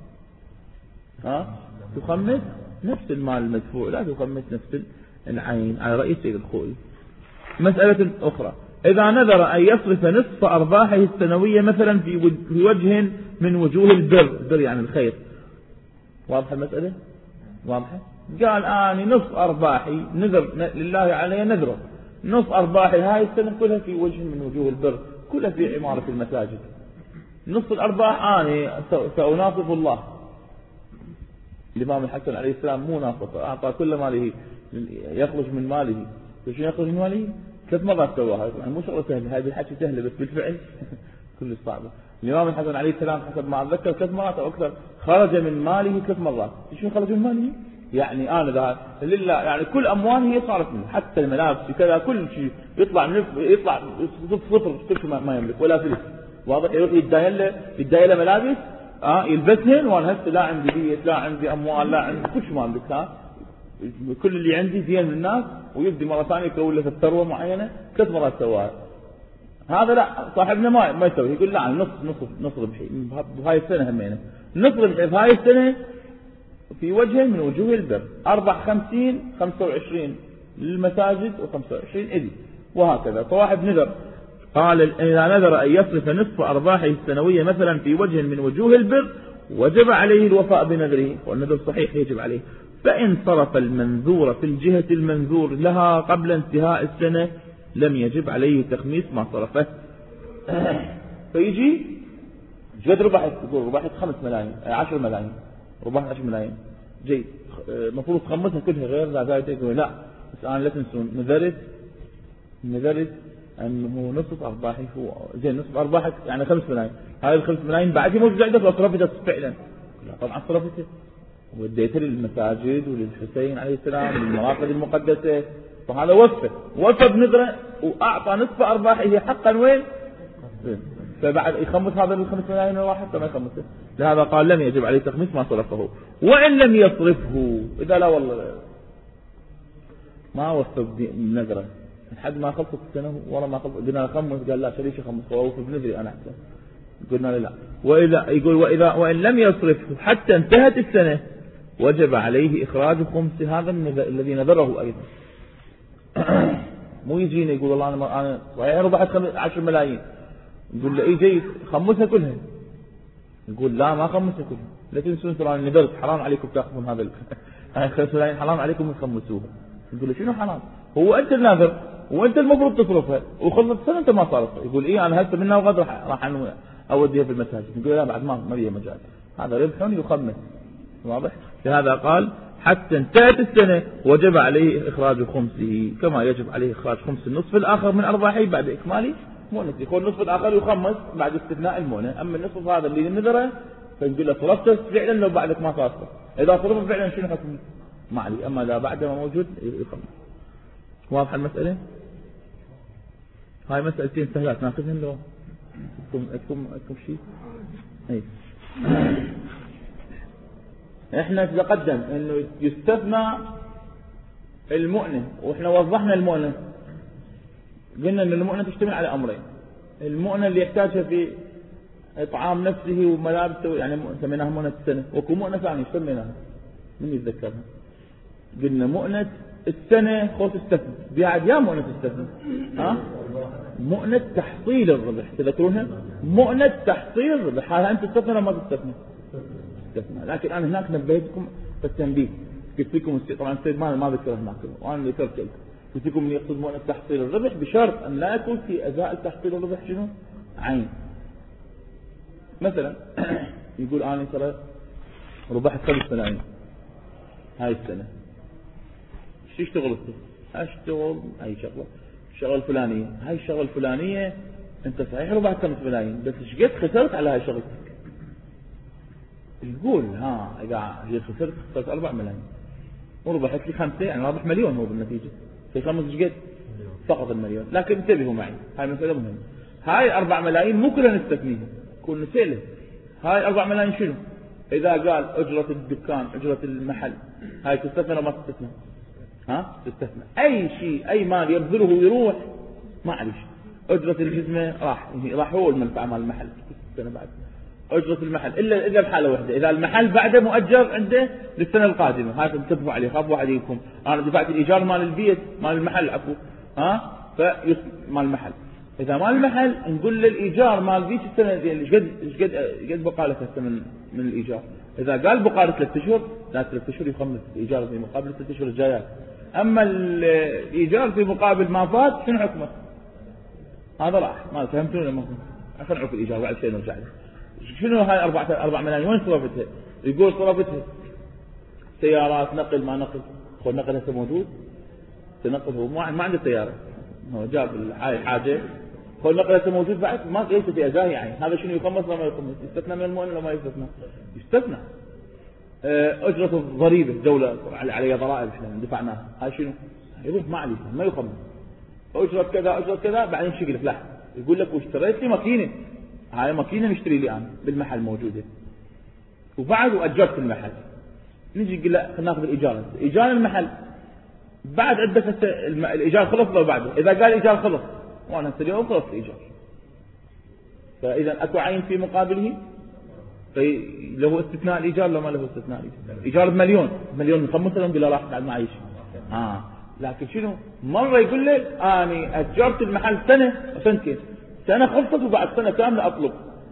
تخمس نفس المال المدفوع، لا تخمس نفس العين، على رأي السيد الخوي. مسألة أخرى، إذا نذر أن يصرف نصف أرباحه السنوية مثلا في وجه من وجوه البر يعني الخير. واضحة المسألة؟ واضحة؟ قال أنا نصف أرباحي نذر لله علي نذره، نصف أرباحي هاي السنة كلها في وجه من وجوه البر، كلها في عمارة المساجد. نصف الأرباح أنا سأناصف الله. الإمام الحسن عليه السلام مو ناصف، أعطى كل ماله يخرج من ماله. شو يخرج من ماله؟ 3 مرات سواها، يعني مو شغلة سهلة، هذه الحكي سهلة بس بالفعل كل صعبة. الإمام الحسن عليه السلام حسب ما أتذكر 3 مرات أو أكثر خرج من ماله 3 مرات. شو خرج من ماله؟ يعني أنا ذا لله، يعني كل أمواله هي صارت منه، حتى الملابس وكذا كل شيء يطلع صفر ما يملك ولا فلس. واضح؟ يروح يداين له ملابس يلبسهن، وأنا هسه لا عندي بيت لا عندي أموال لا عندي كل شيء ما أملك، كل اللي عندي زين من الناس، ويبدي مرة ثانية يكون له ثروة معينة 3 مرات سواها. هذا لا، صاحبنا ما يسوي، يقول لا نص ربحي بهاي السنة همينة، نص ربحي بهاي السنة في وجه من وجوه البر، أربح 25 للمساجد و25 إذي، وهكذا. فواحد نذر قال إذا نذر أن يصرف نصف أرباحه السنوية مثلا في وجه من وجوه البر وجب عليه الوفاء بنذره، والنذر صحيح يجب عليه. فإن صرف المنذور في الجهة المنذور لها قبل انتهاء السنة لم يجب عليه تخميس ما صرفه. فيجي جد ربحت 5 ملايين 10 ملايين، ربحت 10 ملايين، جيد مفروض تخمسها كلها غير ذلك. يقول لا بس أنا لا تنسون نذرت أنه نصف أرباحي هو زين، نصف أرباحك يعني 5 ملايين، هاي 5 ملايين بعد موجودة عندك وصرفتها فعلا؟ لا طبعا صرفتها، وديتها للمساجد وللحسين عليه السلام وللمراقد المقدسة. فهذا وفى بنذره وأعطى نصف أرباحه حقا وين؟ فبعد يخمس هذا 5 ملايين واحد فما يخمسه. لهذا قال لم يجب عليه تخميس ما صرفه. وإن لم يصرفه، إذا لا والله ما وفى بنذره لحد ما خلصت السنة ورا ما خلصت، قلنا له خمس، قال لا شريك خمس، ووفى بنذري أنا أحسن، قلنا له لا. وإن لم يصرفه حتى انتهت السنة وجب عليه إخراج خمس هذا الذي نذره أيضا. مو يجينا يقول والله أنا صحيح ربحت 10 ملايين، يقول له إيه جيد خمسها كلها، يقول لا ما خمسها كلها، لا تنسون ترى نذرت حرام عليكم تأخذون هذا 5 ملايين حرام عليكم تخمسوها. يقول له شنو حرام؟ هو أنت الناذر وأنت المفروض تصرفها وخلصت سنة أنت ما صرفها. يقول إيه أنا هسه منها وغد راح أوديها في المساجد. يقول لا بعد ما لي مجال، هذا ربح يخمس. واضح؟ لهذا قال حتى انتهت السنة وجب عليه إخراج خمسه، كما يجب عليه إخراج خمس النصف الآخر من أرباحه بعد إكمال مؤنة. يكون النصف الآخر يخمس بعد استثناء المؤنة. أما النصف هذا اللي نذره فنقول له صرفته فعلا لو بعدك ما صرفته، إذا صرفه فعلا شنو حكم؟ ما عليه، أما إذا بعد ما موجود يخمس. واضح المسألة؟ هاي مسألتين سهلات ناخذهن لو أكتم شيء. أي احنا تقدم انه يستثنى المؤنة، واحنا وضحنا المؤنة، قلنا ان المؤنة تشتمل على امرين. المؤنة اللي يحتاجها في اطعام نفسه وملابسه، يعني سميناها مؤنة السنة، وكو مؤنة ثانية سميناها من يتذكرها؟ قلنا مؤنة السنة خوف استثنى بعد يا مؤنة استثنى مؤنة تحصيل الربح، تذكرونها؟ مؤنة تحصيل الربح، هذا انت تستثنى ما تستثنى؟ لكن أنا هناك نبهتكم بالتنبيه، قلت لكم طبعا السيد ما ذكر هناك، وأنا ذكرت لكم قلت لكم يقصد مؤنة تحصيل الربح بشرط أن لا يكون في أزاء تحصيل الربح شنو؟ عين. مثلا يقول أنا ترى ربحت 5 ملايين هاي السنة، شو اشتغلت؟ أشتغل أي شغل فلانية، هاي الشغل الفلانية أنت صحيح ربحت 5 ملايين بس ايش قد خسرت على هاي شغلتك؟ يقول إذا خسرت 4 ملايين وربحت لي 5، يعني رابح 1,000,000 هو بالنتيجة، في 5 قد فقط 1,000,000. لكن انتبهوا معي، هاي مسألة مهمة. هاي 4 ملايين مو كلها نستثنيها، كل نسأله هاي 4 ملايين شنو؟ إذا قال أجرة الدكان أجرة المحل هاي تستثنى ولا ما تستثنى؟ تستثنى. أي شيء أي مال يبذله ويروح ما عليش. أجرة الجزمة راح هو المنفعة مال المحل تستثنى بعد. أجرة المحل إلا بحالة واحدة، إذا المحل بعده مؤجر عنده للسنة القادمة، هذا انتبهوا عليه، خاف واحد يجيكم أنا دفعت الإيجار مال البيت مال المحل مال المحل. إذا مال المحل نقول للإيجار مال بيت السنة إيش قد بقى لك من الإيجار. إذا قال بقى 3 أشهر، لا 3 أشهر يخمس الإيجار في مقابل 3 أشهر الجايات. أما الإيجار في مقابل ما فات شنو حكمه؟ هذا راح ما فهمتوا ولا ما فهمتوا؟ خلينا نعرف الإيجار بعد شيء نرجع له. شنو هاي 4 ملايين وين صرفتها؟ يقول صرفتها سيارات، نقل ما نقل، خذ نقل هسه موجود، تنقل هو ما عنده سيارة، هو جاب هاي حاجة خل نقلة موجود بعد ما ليس في أزاهي يعني هذا شنو يخمس ولا ما يخمس؟ يستثنى من المؤن ولا ما يستثنى؟ يستثنى. أجرة الضريبة الدولة عليها ضرائب احنا دفعناها هاي شنو؟ يروح ما عليه ما يخمس. أجرة كذا أجرة كذا بعدين شكل لا يقول لك واشتريت لي ماكينة هاي ماكينة نشتري لي أنا بالمحل موجودة وبعد وأجرت المحل نجي نقول لا خلينا ناخذ الإيجار إيجار المحل بعد عدة الإيجار خلص لو بعده إذا قال الإيجار خلص وأنا هسه اليوم خلص الإيجار فإذا أكو عين في مقابله له استثناء الإيجار لو ما له استثناء الإيجار بمليون نخمسه لهم بلا راح بعد ما عايش لكن شنو مرة يقول لك أنا أجرت المحل سنة وسنتين سنة خلصت وبعد سنة كاملة أطلب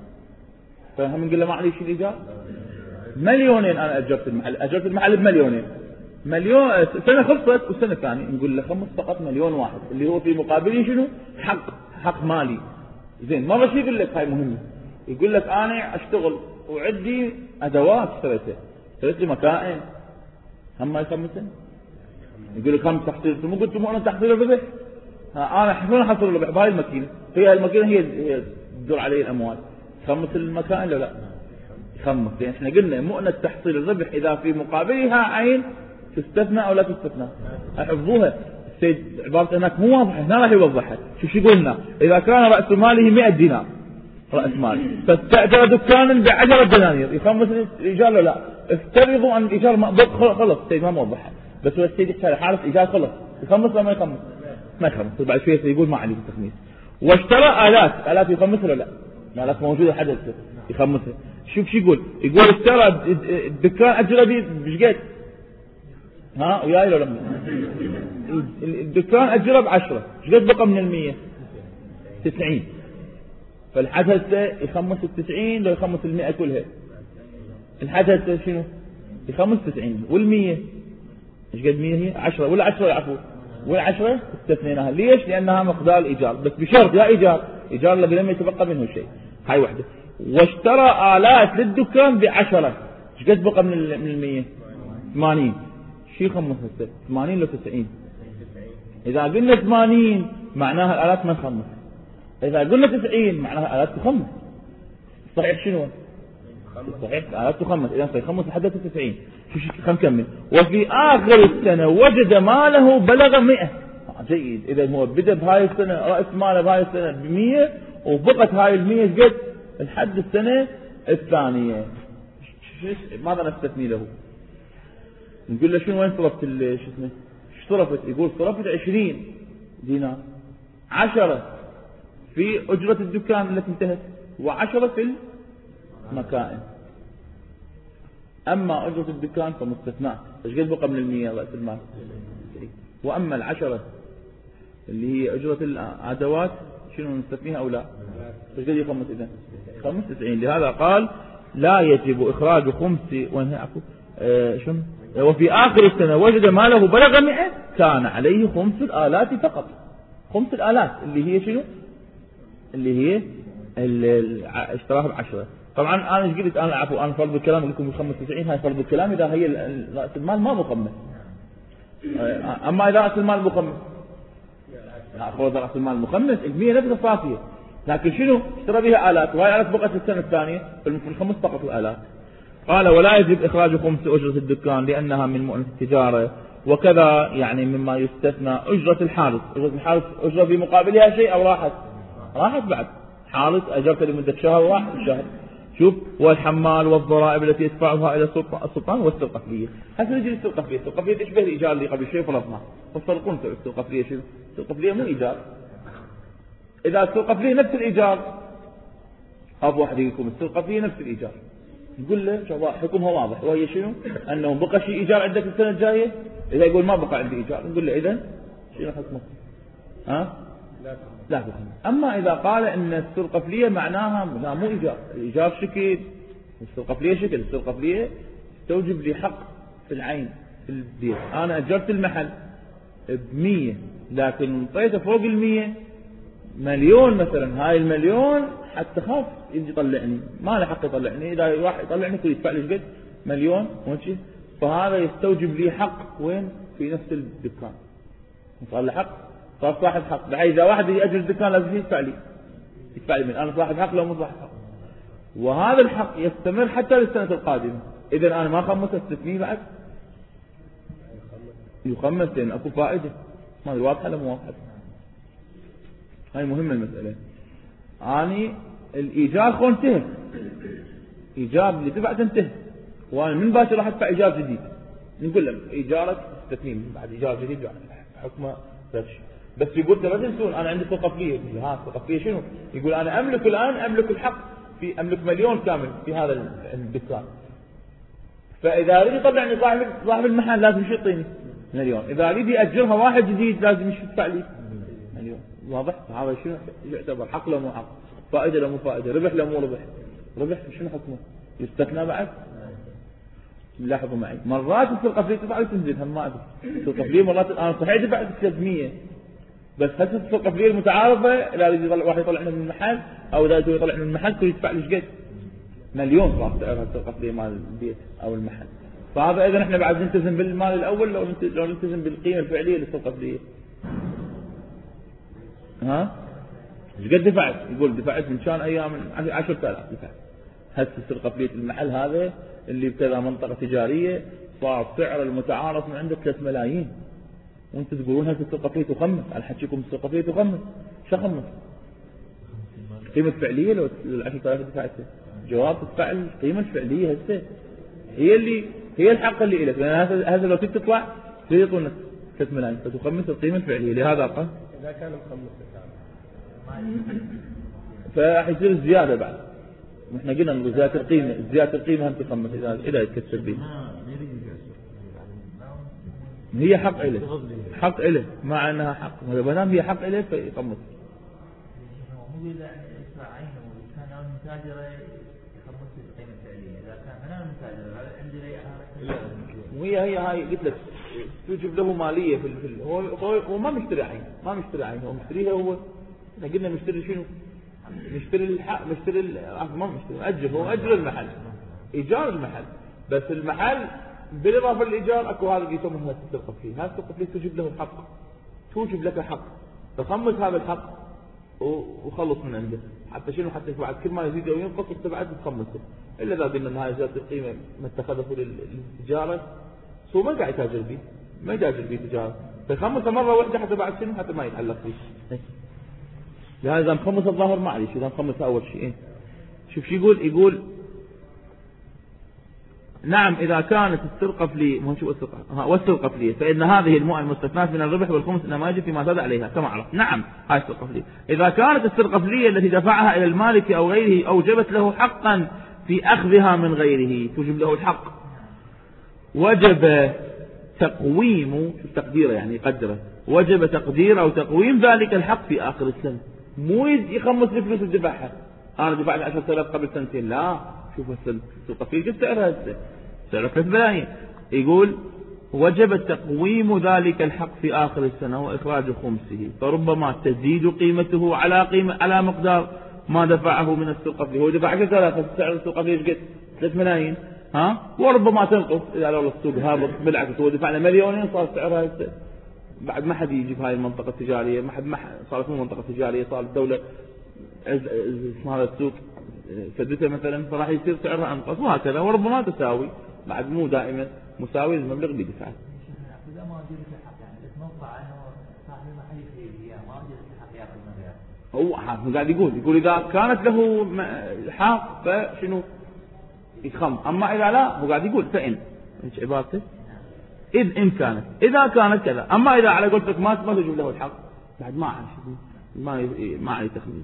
فهم نقول له ما عليش الإيجار مليونين أنا أجرت المحل بمليونين مليون سنة خلصت والسنة الثانية نقول له خمس فقط مليون واحد اللي هو في مقابله شنو حق مالي زين مرة شو يقول لك هاي مهمة يقول لك أنا أشتغل وعندي أدوات اشتريت لي مكائن هم ما يخمسن يقول لك هم تحصيل مو قلت مو أنا تحصيل الربح أنا شلون أحصل الربح بهاي الماكينة هي الماكينة هي تدور علي الأموال خمس المكائن لا يخمس يعني احنا قلنا مؤنة تحصيل الربح إذا في مقابلها عين تستثنى أو لا تستثنى حفظوها السيد عبارة هناك مو واضحة هنا راح يوضحها شو قلنا إذا كان رأس ماله 100 دينار رأس مال فاستأجر دكانا ب10 دنانير يخمس الإيجار لا افترضوا أن الإيجار خلص السيد ما موضحها بس هو السيد يحتاج حالة إيجار خلص يخمس ولا ما يخمس ما يخمس بعد شوية يقول ما عليه التخميس واشترى آلات يخمسها ولا لا آلات موجودة حدث يخمسها شوف يقول اشترى الدكان أجر بي بشقد وياي لو لما الدكان أجره ب10 شقد بقى من 90 فالحدث يخمس 90 لو يخمس 100 كلها الحدث شنو يخمس 90 وال100 ايش قد 100 هي 10 ولا 10 يعفو ولا 10 استثنيناها ليش لانها مقدار الايجار بس بشرط يا ايجار اللي لم يتبقى منه شيء هاي وحده واشترى آلات للدكان ب10 ايش قد بقى من 100 80 شو يخمس هسه 80 لو 90 اذا قلنا 80 معناها الآلات ما نخمس إذا قلنا 90 معناها آلات تخمس صحيح شنو صحيح آلات تخمس إذا سيخمس لحد 90 خلينا نكمل وفي آخر السنة وجد ماله بلغ 100 جيد إذا هو بدأ بهاي السنة رأس ماله بهاي السنة ب100 وبقت هاي ال100 قد لحد السنة الثانية ماذا نستثني له نقول له شنو وين صرفت شو اسمه صرفت يقول صرفت 20 دينار 10 في أجرة الدكان التي انتهت و10 في المكائن أما أجرة الدكان فمستثناء ايش قد بقى من 100 رأس المال وأما 10 اللي هي أجرة الأدوات شنو نستثنيها أو لا ايش قد يخمس إذن 95 لهذا قال لا يجب إخراج خمس شنو وفي آخر السنة وجد ماله بلغ 100 كان عليه خمس الآلات فقط خمس الآلات اللي هي شنو اللي هي اشتراها ب10 طبعا انا ايش قلت انا عفوا انا فرض الكلام لكم 95 هاي فرض الكلام اذا هي راس المال ما مخمس اما اذا راس المال مخمس فرض راس المال مخمس ال100 نفسها صافيه لكن شنو اشترى بها آلات وهي آلات بقت السنه الثانيه فالخمس فقط الآلات قال ولا يجب اخراج خمس اجره الدكان لانها من مؤنة التجاره وكذا يعني مما يستثنى اجره الحارس اجره في مقابلها شيء او راحت بعد حارس أجرت لمدة شهر واحد شهر شوف والحمال والضرائب التي يدفعها إلى السلطان والسلقفلية هسه نجي للسلقفلية تشبه الإيجار اللي قبل شوي فرضناه فالفرقون في السلقفلية شو السلقفلية مو إيجار إذا السلقفلية نفس الإيجار أبو واحد يقول السلقفلية نفس الإيجار نقول له حكمها واضح وهي شنو أنه بقى شيء إيجار عندك السنة الجاية إذا يقول ما بقى عندي إيجار نقول له إذن شنو حكمه لا تخمس. أما إذا قال إن السلقفلية معناها لا مو إيجار الإيجار شكل السلقفلية شكل السلقفلية توجب لي حق في العين في البيت أنا أجرت المحل ب100 لكن انطيته فوق ال100 مليون مثلا هاي المليون حتى خاف يجي يطلعني ما له حق يطلعني إذا راح يطلعني كل يدفع لي قد مليون وشي فهذا يستوجب لي حق وين في نفس الدكان صار له حق صار صاحب حق بحيث إذا واحد يأجر الدكان لازم يدفع لي يدفع لي من أنا صاحب حق لو مو صاحب حق، وهذا الحق يستمر حتى للسنة القادمة. إذا أنا ما خمس استثني بعد يخمس لأن أكو فائدة. ما أدري واضحة ولا مو واضحة؟ هاي مهمة المسألة. أني الإيجار خو انتهى، إيجار اللي دفعت انتهى، وأنا من باشر راح أدفع إيجار جديد. نقول له إيجارك استثني بعد إيجار جديد حكمه رفش. بس يقول ترى تنسون أنا عندي ثقافية. ها ثقافية شنو؟ يقول أنا أملك الآن أملك الحق في أملك مليون كامل في هذا الدكان، فإذا أريد يطلعني صاحب المحل لازم شو يعطيني مليون، إذا أريد يأجرها واحد جديد لازم يدفع لي مليون. واضح؟ هذا شنو يعتبر حق لو مو حق، فائدة لو مو فائدة، ربح لو مو ربح. ربح شنو حكمه؟ يستثنى بعد؟ لاحظوا معي مرات الثقافية تطلع وتنزل، هم ما أدري الثقافية مرات أنا صحيح دفعت 300 بس هسه الثقافية المتعارضة لا يريد واحد يطلعنا من المحل أو لا يريد يطلع من المحل كل يدفع لي قد مليون صار سعرها الثقافية مال البيت أو المحل. فهذا إذا إحنا بعد نلتزم بالمال الأول لو نلتزم بالقيمة الفعلية للثقافية. ها؟ إيش قد دفعت؟ يقول دفعت من كان أيام 10,000 دفعت. هسه الثقافية المحل هذا اللي ابتدى منطقة تجارية صار سعر المتعارف من عنده 3 ملايين، وانت تقولون هسه الثقافية تخمس. على حكيكم الثقافية تخمس، شو خمس؟ القيمة الفعلية لو 10,000 دفعتها، جواب تدفع القيمة الفعلية هسه هي الحق اللي لك، لأن هذا لو تطلع يعطونك 3 ملايين فتخمس القيمة الفعلية. لهذا قال إذا كان مخمس فراح يصير الزيادة بعد. احنا قلنا ان زيادة القيمة هم تخمس إذا يتكسر به. هي حق إله مع أنها حق، ما دام هي حق إله فيخمس. وهي هاي قلت لك توجب له مالية في هو ما مشتري عين، هو مشتريها هو. احنا قلنا مشتري شنو؟ مشتري الحق، ما مشتري هو أجر المحل، إيجار المحل. بس المحل بالإضافة للإيجار أكو هذا اللي يسمونه الثقافية. هذا الثقافية توجب له حق، توجب لك حق، تخمس هذا الحق وخلص من عنده. حتى شنو؟ حتى بعد كل ما يزيد أو ينقص أنت بعد تخمسه، إلا إذا قلنا أن هاي زيادة القيمة ما اتخذه للتجارة سو ما قاعد يتاجر به، ما يتاجر به تجارة، فيخمسه مرة واحدة حتى بعد شنو؟ حتى ما يتعلق فيه. لهذا إذا مخمس الظاهر معليش، إذا مخمس أول شيء شوف شو يقول نعم إذا كانت الثقافية والثقافية فإن هذه المؤن المستثناة من الربح والخمس إنما يجب فيما زاد عليها كما عرف. نعم هاي الثقافية إذا كانت الثقافية التي دفعها إلى المالك أو غيره أوجبت له حقا في أخذها من غيره، توجب له الحق، وجب تقويم التقدير، يعني يقدره، وجب تقدير أو تقويم ذلك الحق في آخر السنة. مو يخمس الفلوس ودفعها. أنا دفعت 10,000 قبل سنتين، لا شوف الثقافية قد سعرها سعر 3 ملايين. يقول وجب تقويم ذلك الحق في آخر السنة وإخراج خمسه، فربما تزيد قيمته على مقدار ما دفعه من الثقافية. هو دفع 10,000 سعر الثقافية قد 3 ملايين، وربما تنقص إذا لو السوق هابط. بالعكس هو دفعنا مليونين صار سعرها بعد ما حد يجي بهاي المنطقة التجارية، ما صارت مو منطقة تجارية، صارت الدولة هذا السوق سدته مثلا، فراح يصير سعرها أنقص وهكذا، وربما تساوي بعد مو دائما مساوي المبلغ بدفعه. هو قاعد يقول إذا كانت له حق فشنو يخم، أما إذا لا هو قاعد يقول فإن ايش عبارته إن كانت، إذا كانت كذا. أما إذا على قولتك ما تجيب له الحق بعد ما عليه تخميس.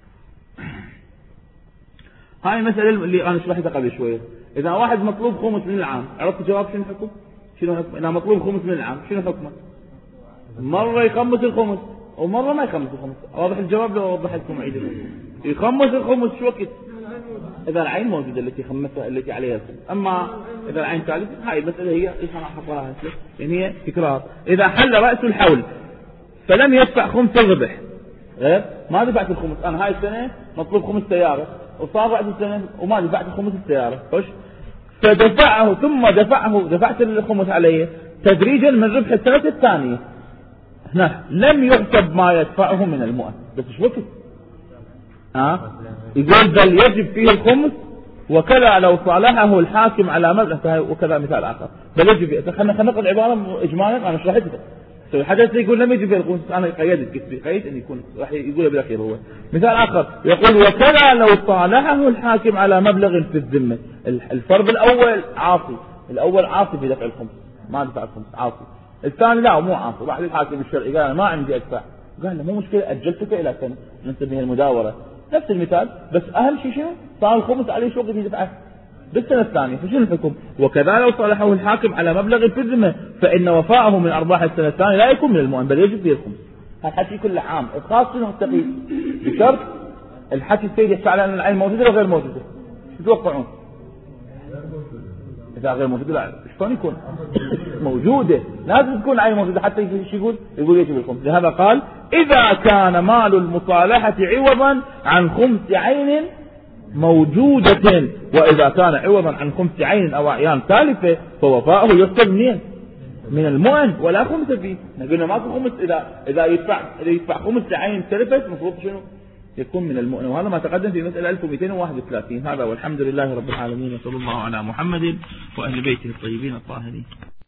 هاي المسألة اللي أنا شرحتها قبل شوية. إذا واحد مطلوب خمس من العام، عرفت جواب شنو حكم؟ إذا مطلوب خمس من العام شنو حكمه؟ مرة يخمس الخمس ومرة ما يخمس الخمس. واضح الجواب لو وضح لكم عيد يخمس الخمس شو وقت؟ إذا العين موجودة التي خمسها التي عليها الخمس. أما إذا العين ثالث هاي المسألة هي أنا حفظها يعني هي تكرار. إذا حل رأس الحول فلم يدفع خمس الربح، غير ما دفعت الخمس، أنا هاي السنة مطلوب 5 سيارة وصار بعد السنة وما دفعت 5 السيارة، فدفعه ثم دفعت الخمس عليه تدريجا من ربح السنة الثانية. هنا لم يحسب ما يدفعه من المؤن، بس ايش وقت يقول بل يجب فيه الخمس، وكذا لو صالحه الحاكم على مبلغ، وكذا مثال آخر. بل يجب، خلينا نقل العبارة إجمالا، أنا شرحتها. الحدث يقول لم يجب فيه الخمس، أنا قيدت قيد أن يكون راح يقول بالأخير هو. مثال آخر يقول وكذا لو صالحه الحاكم على مبلغ في الذمة. الفرض الأول عاصي، الأول عاصي في دفع الخمس، ما دفع الخمس، عاصي. الثاني لا مو عاصي، راح للحاكم الشرعي قال أنا ما عندي أدفع، قال له مو مشكلة أجلتك إلى سنة، نسميها المداورة. نفس المثال، بس أهم شيء شنو؟ صار الخمس عليه شغل في دفعه بالسنة الثانية، فشنو الحكم؟ وكذا لو صالحه الحاكم على مبلغ في الذمة فإن وفاءه من أرباح السنة الثانية لا يكون من المؤن بل يجب فيه الخمس. هالحكي كله عام، الخاص شنو التقييد؟ بشرط الحكي السيد يحكي على أن العين موجودة ولا غير موجودة؟ شو تتوقعون؟ إذا غير موجودة لا، شلون يكون؟ موجودة، لازم تكون العين موجودة حتى يقول يجب الخمس. لهذا قال إذا كان مال المصالحة عوضا عن خمس عين موجودة، وإذا كان عوضا عن خمس عين أو أعيان ثالثة فوفاؤه يحسب من المؤن ولا خمس فيه. قلنا ماكو خمس، إذا يدفع خمس عين ثالثة المفروض شنو؟ يكون من المؤن. وهذا ما تقدم في مسألة 1231. هذا والحمد لله رب العالمين، وصلى الله على محمد وأهل بيته الطيبين الطاهرين.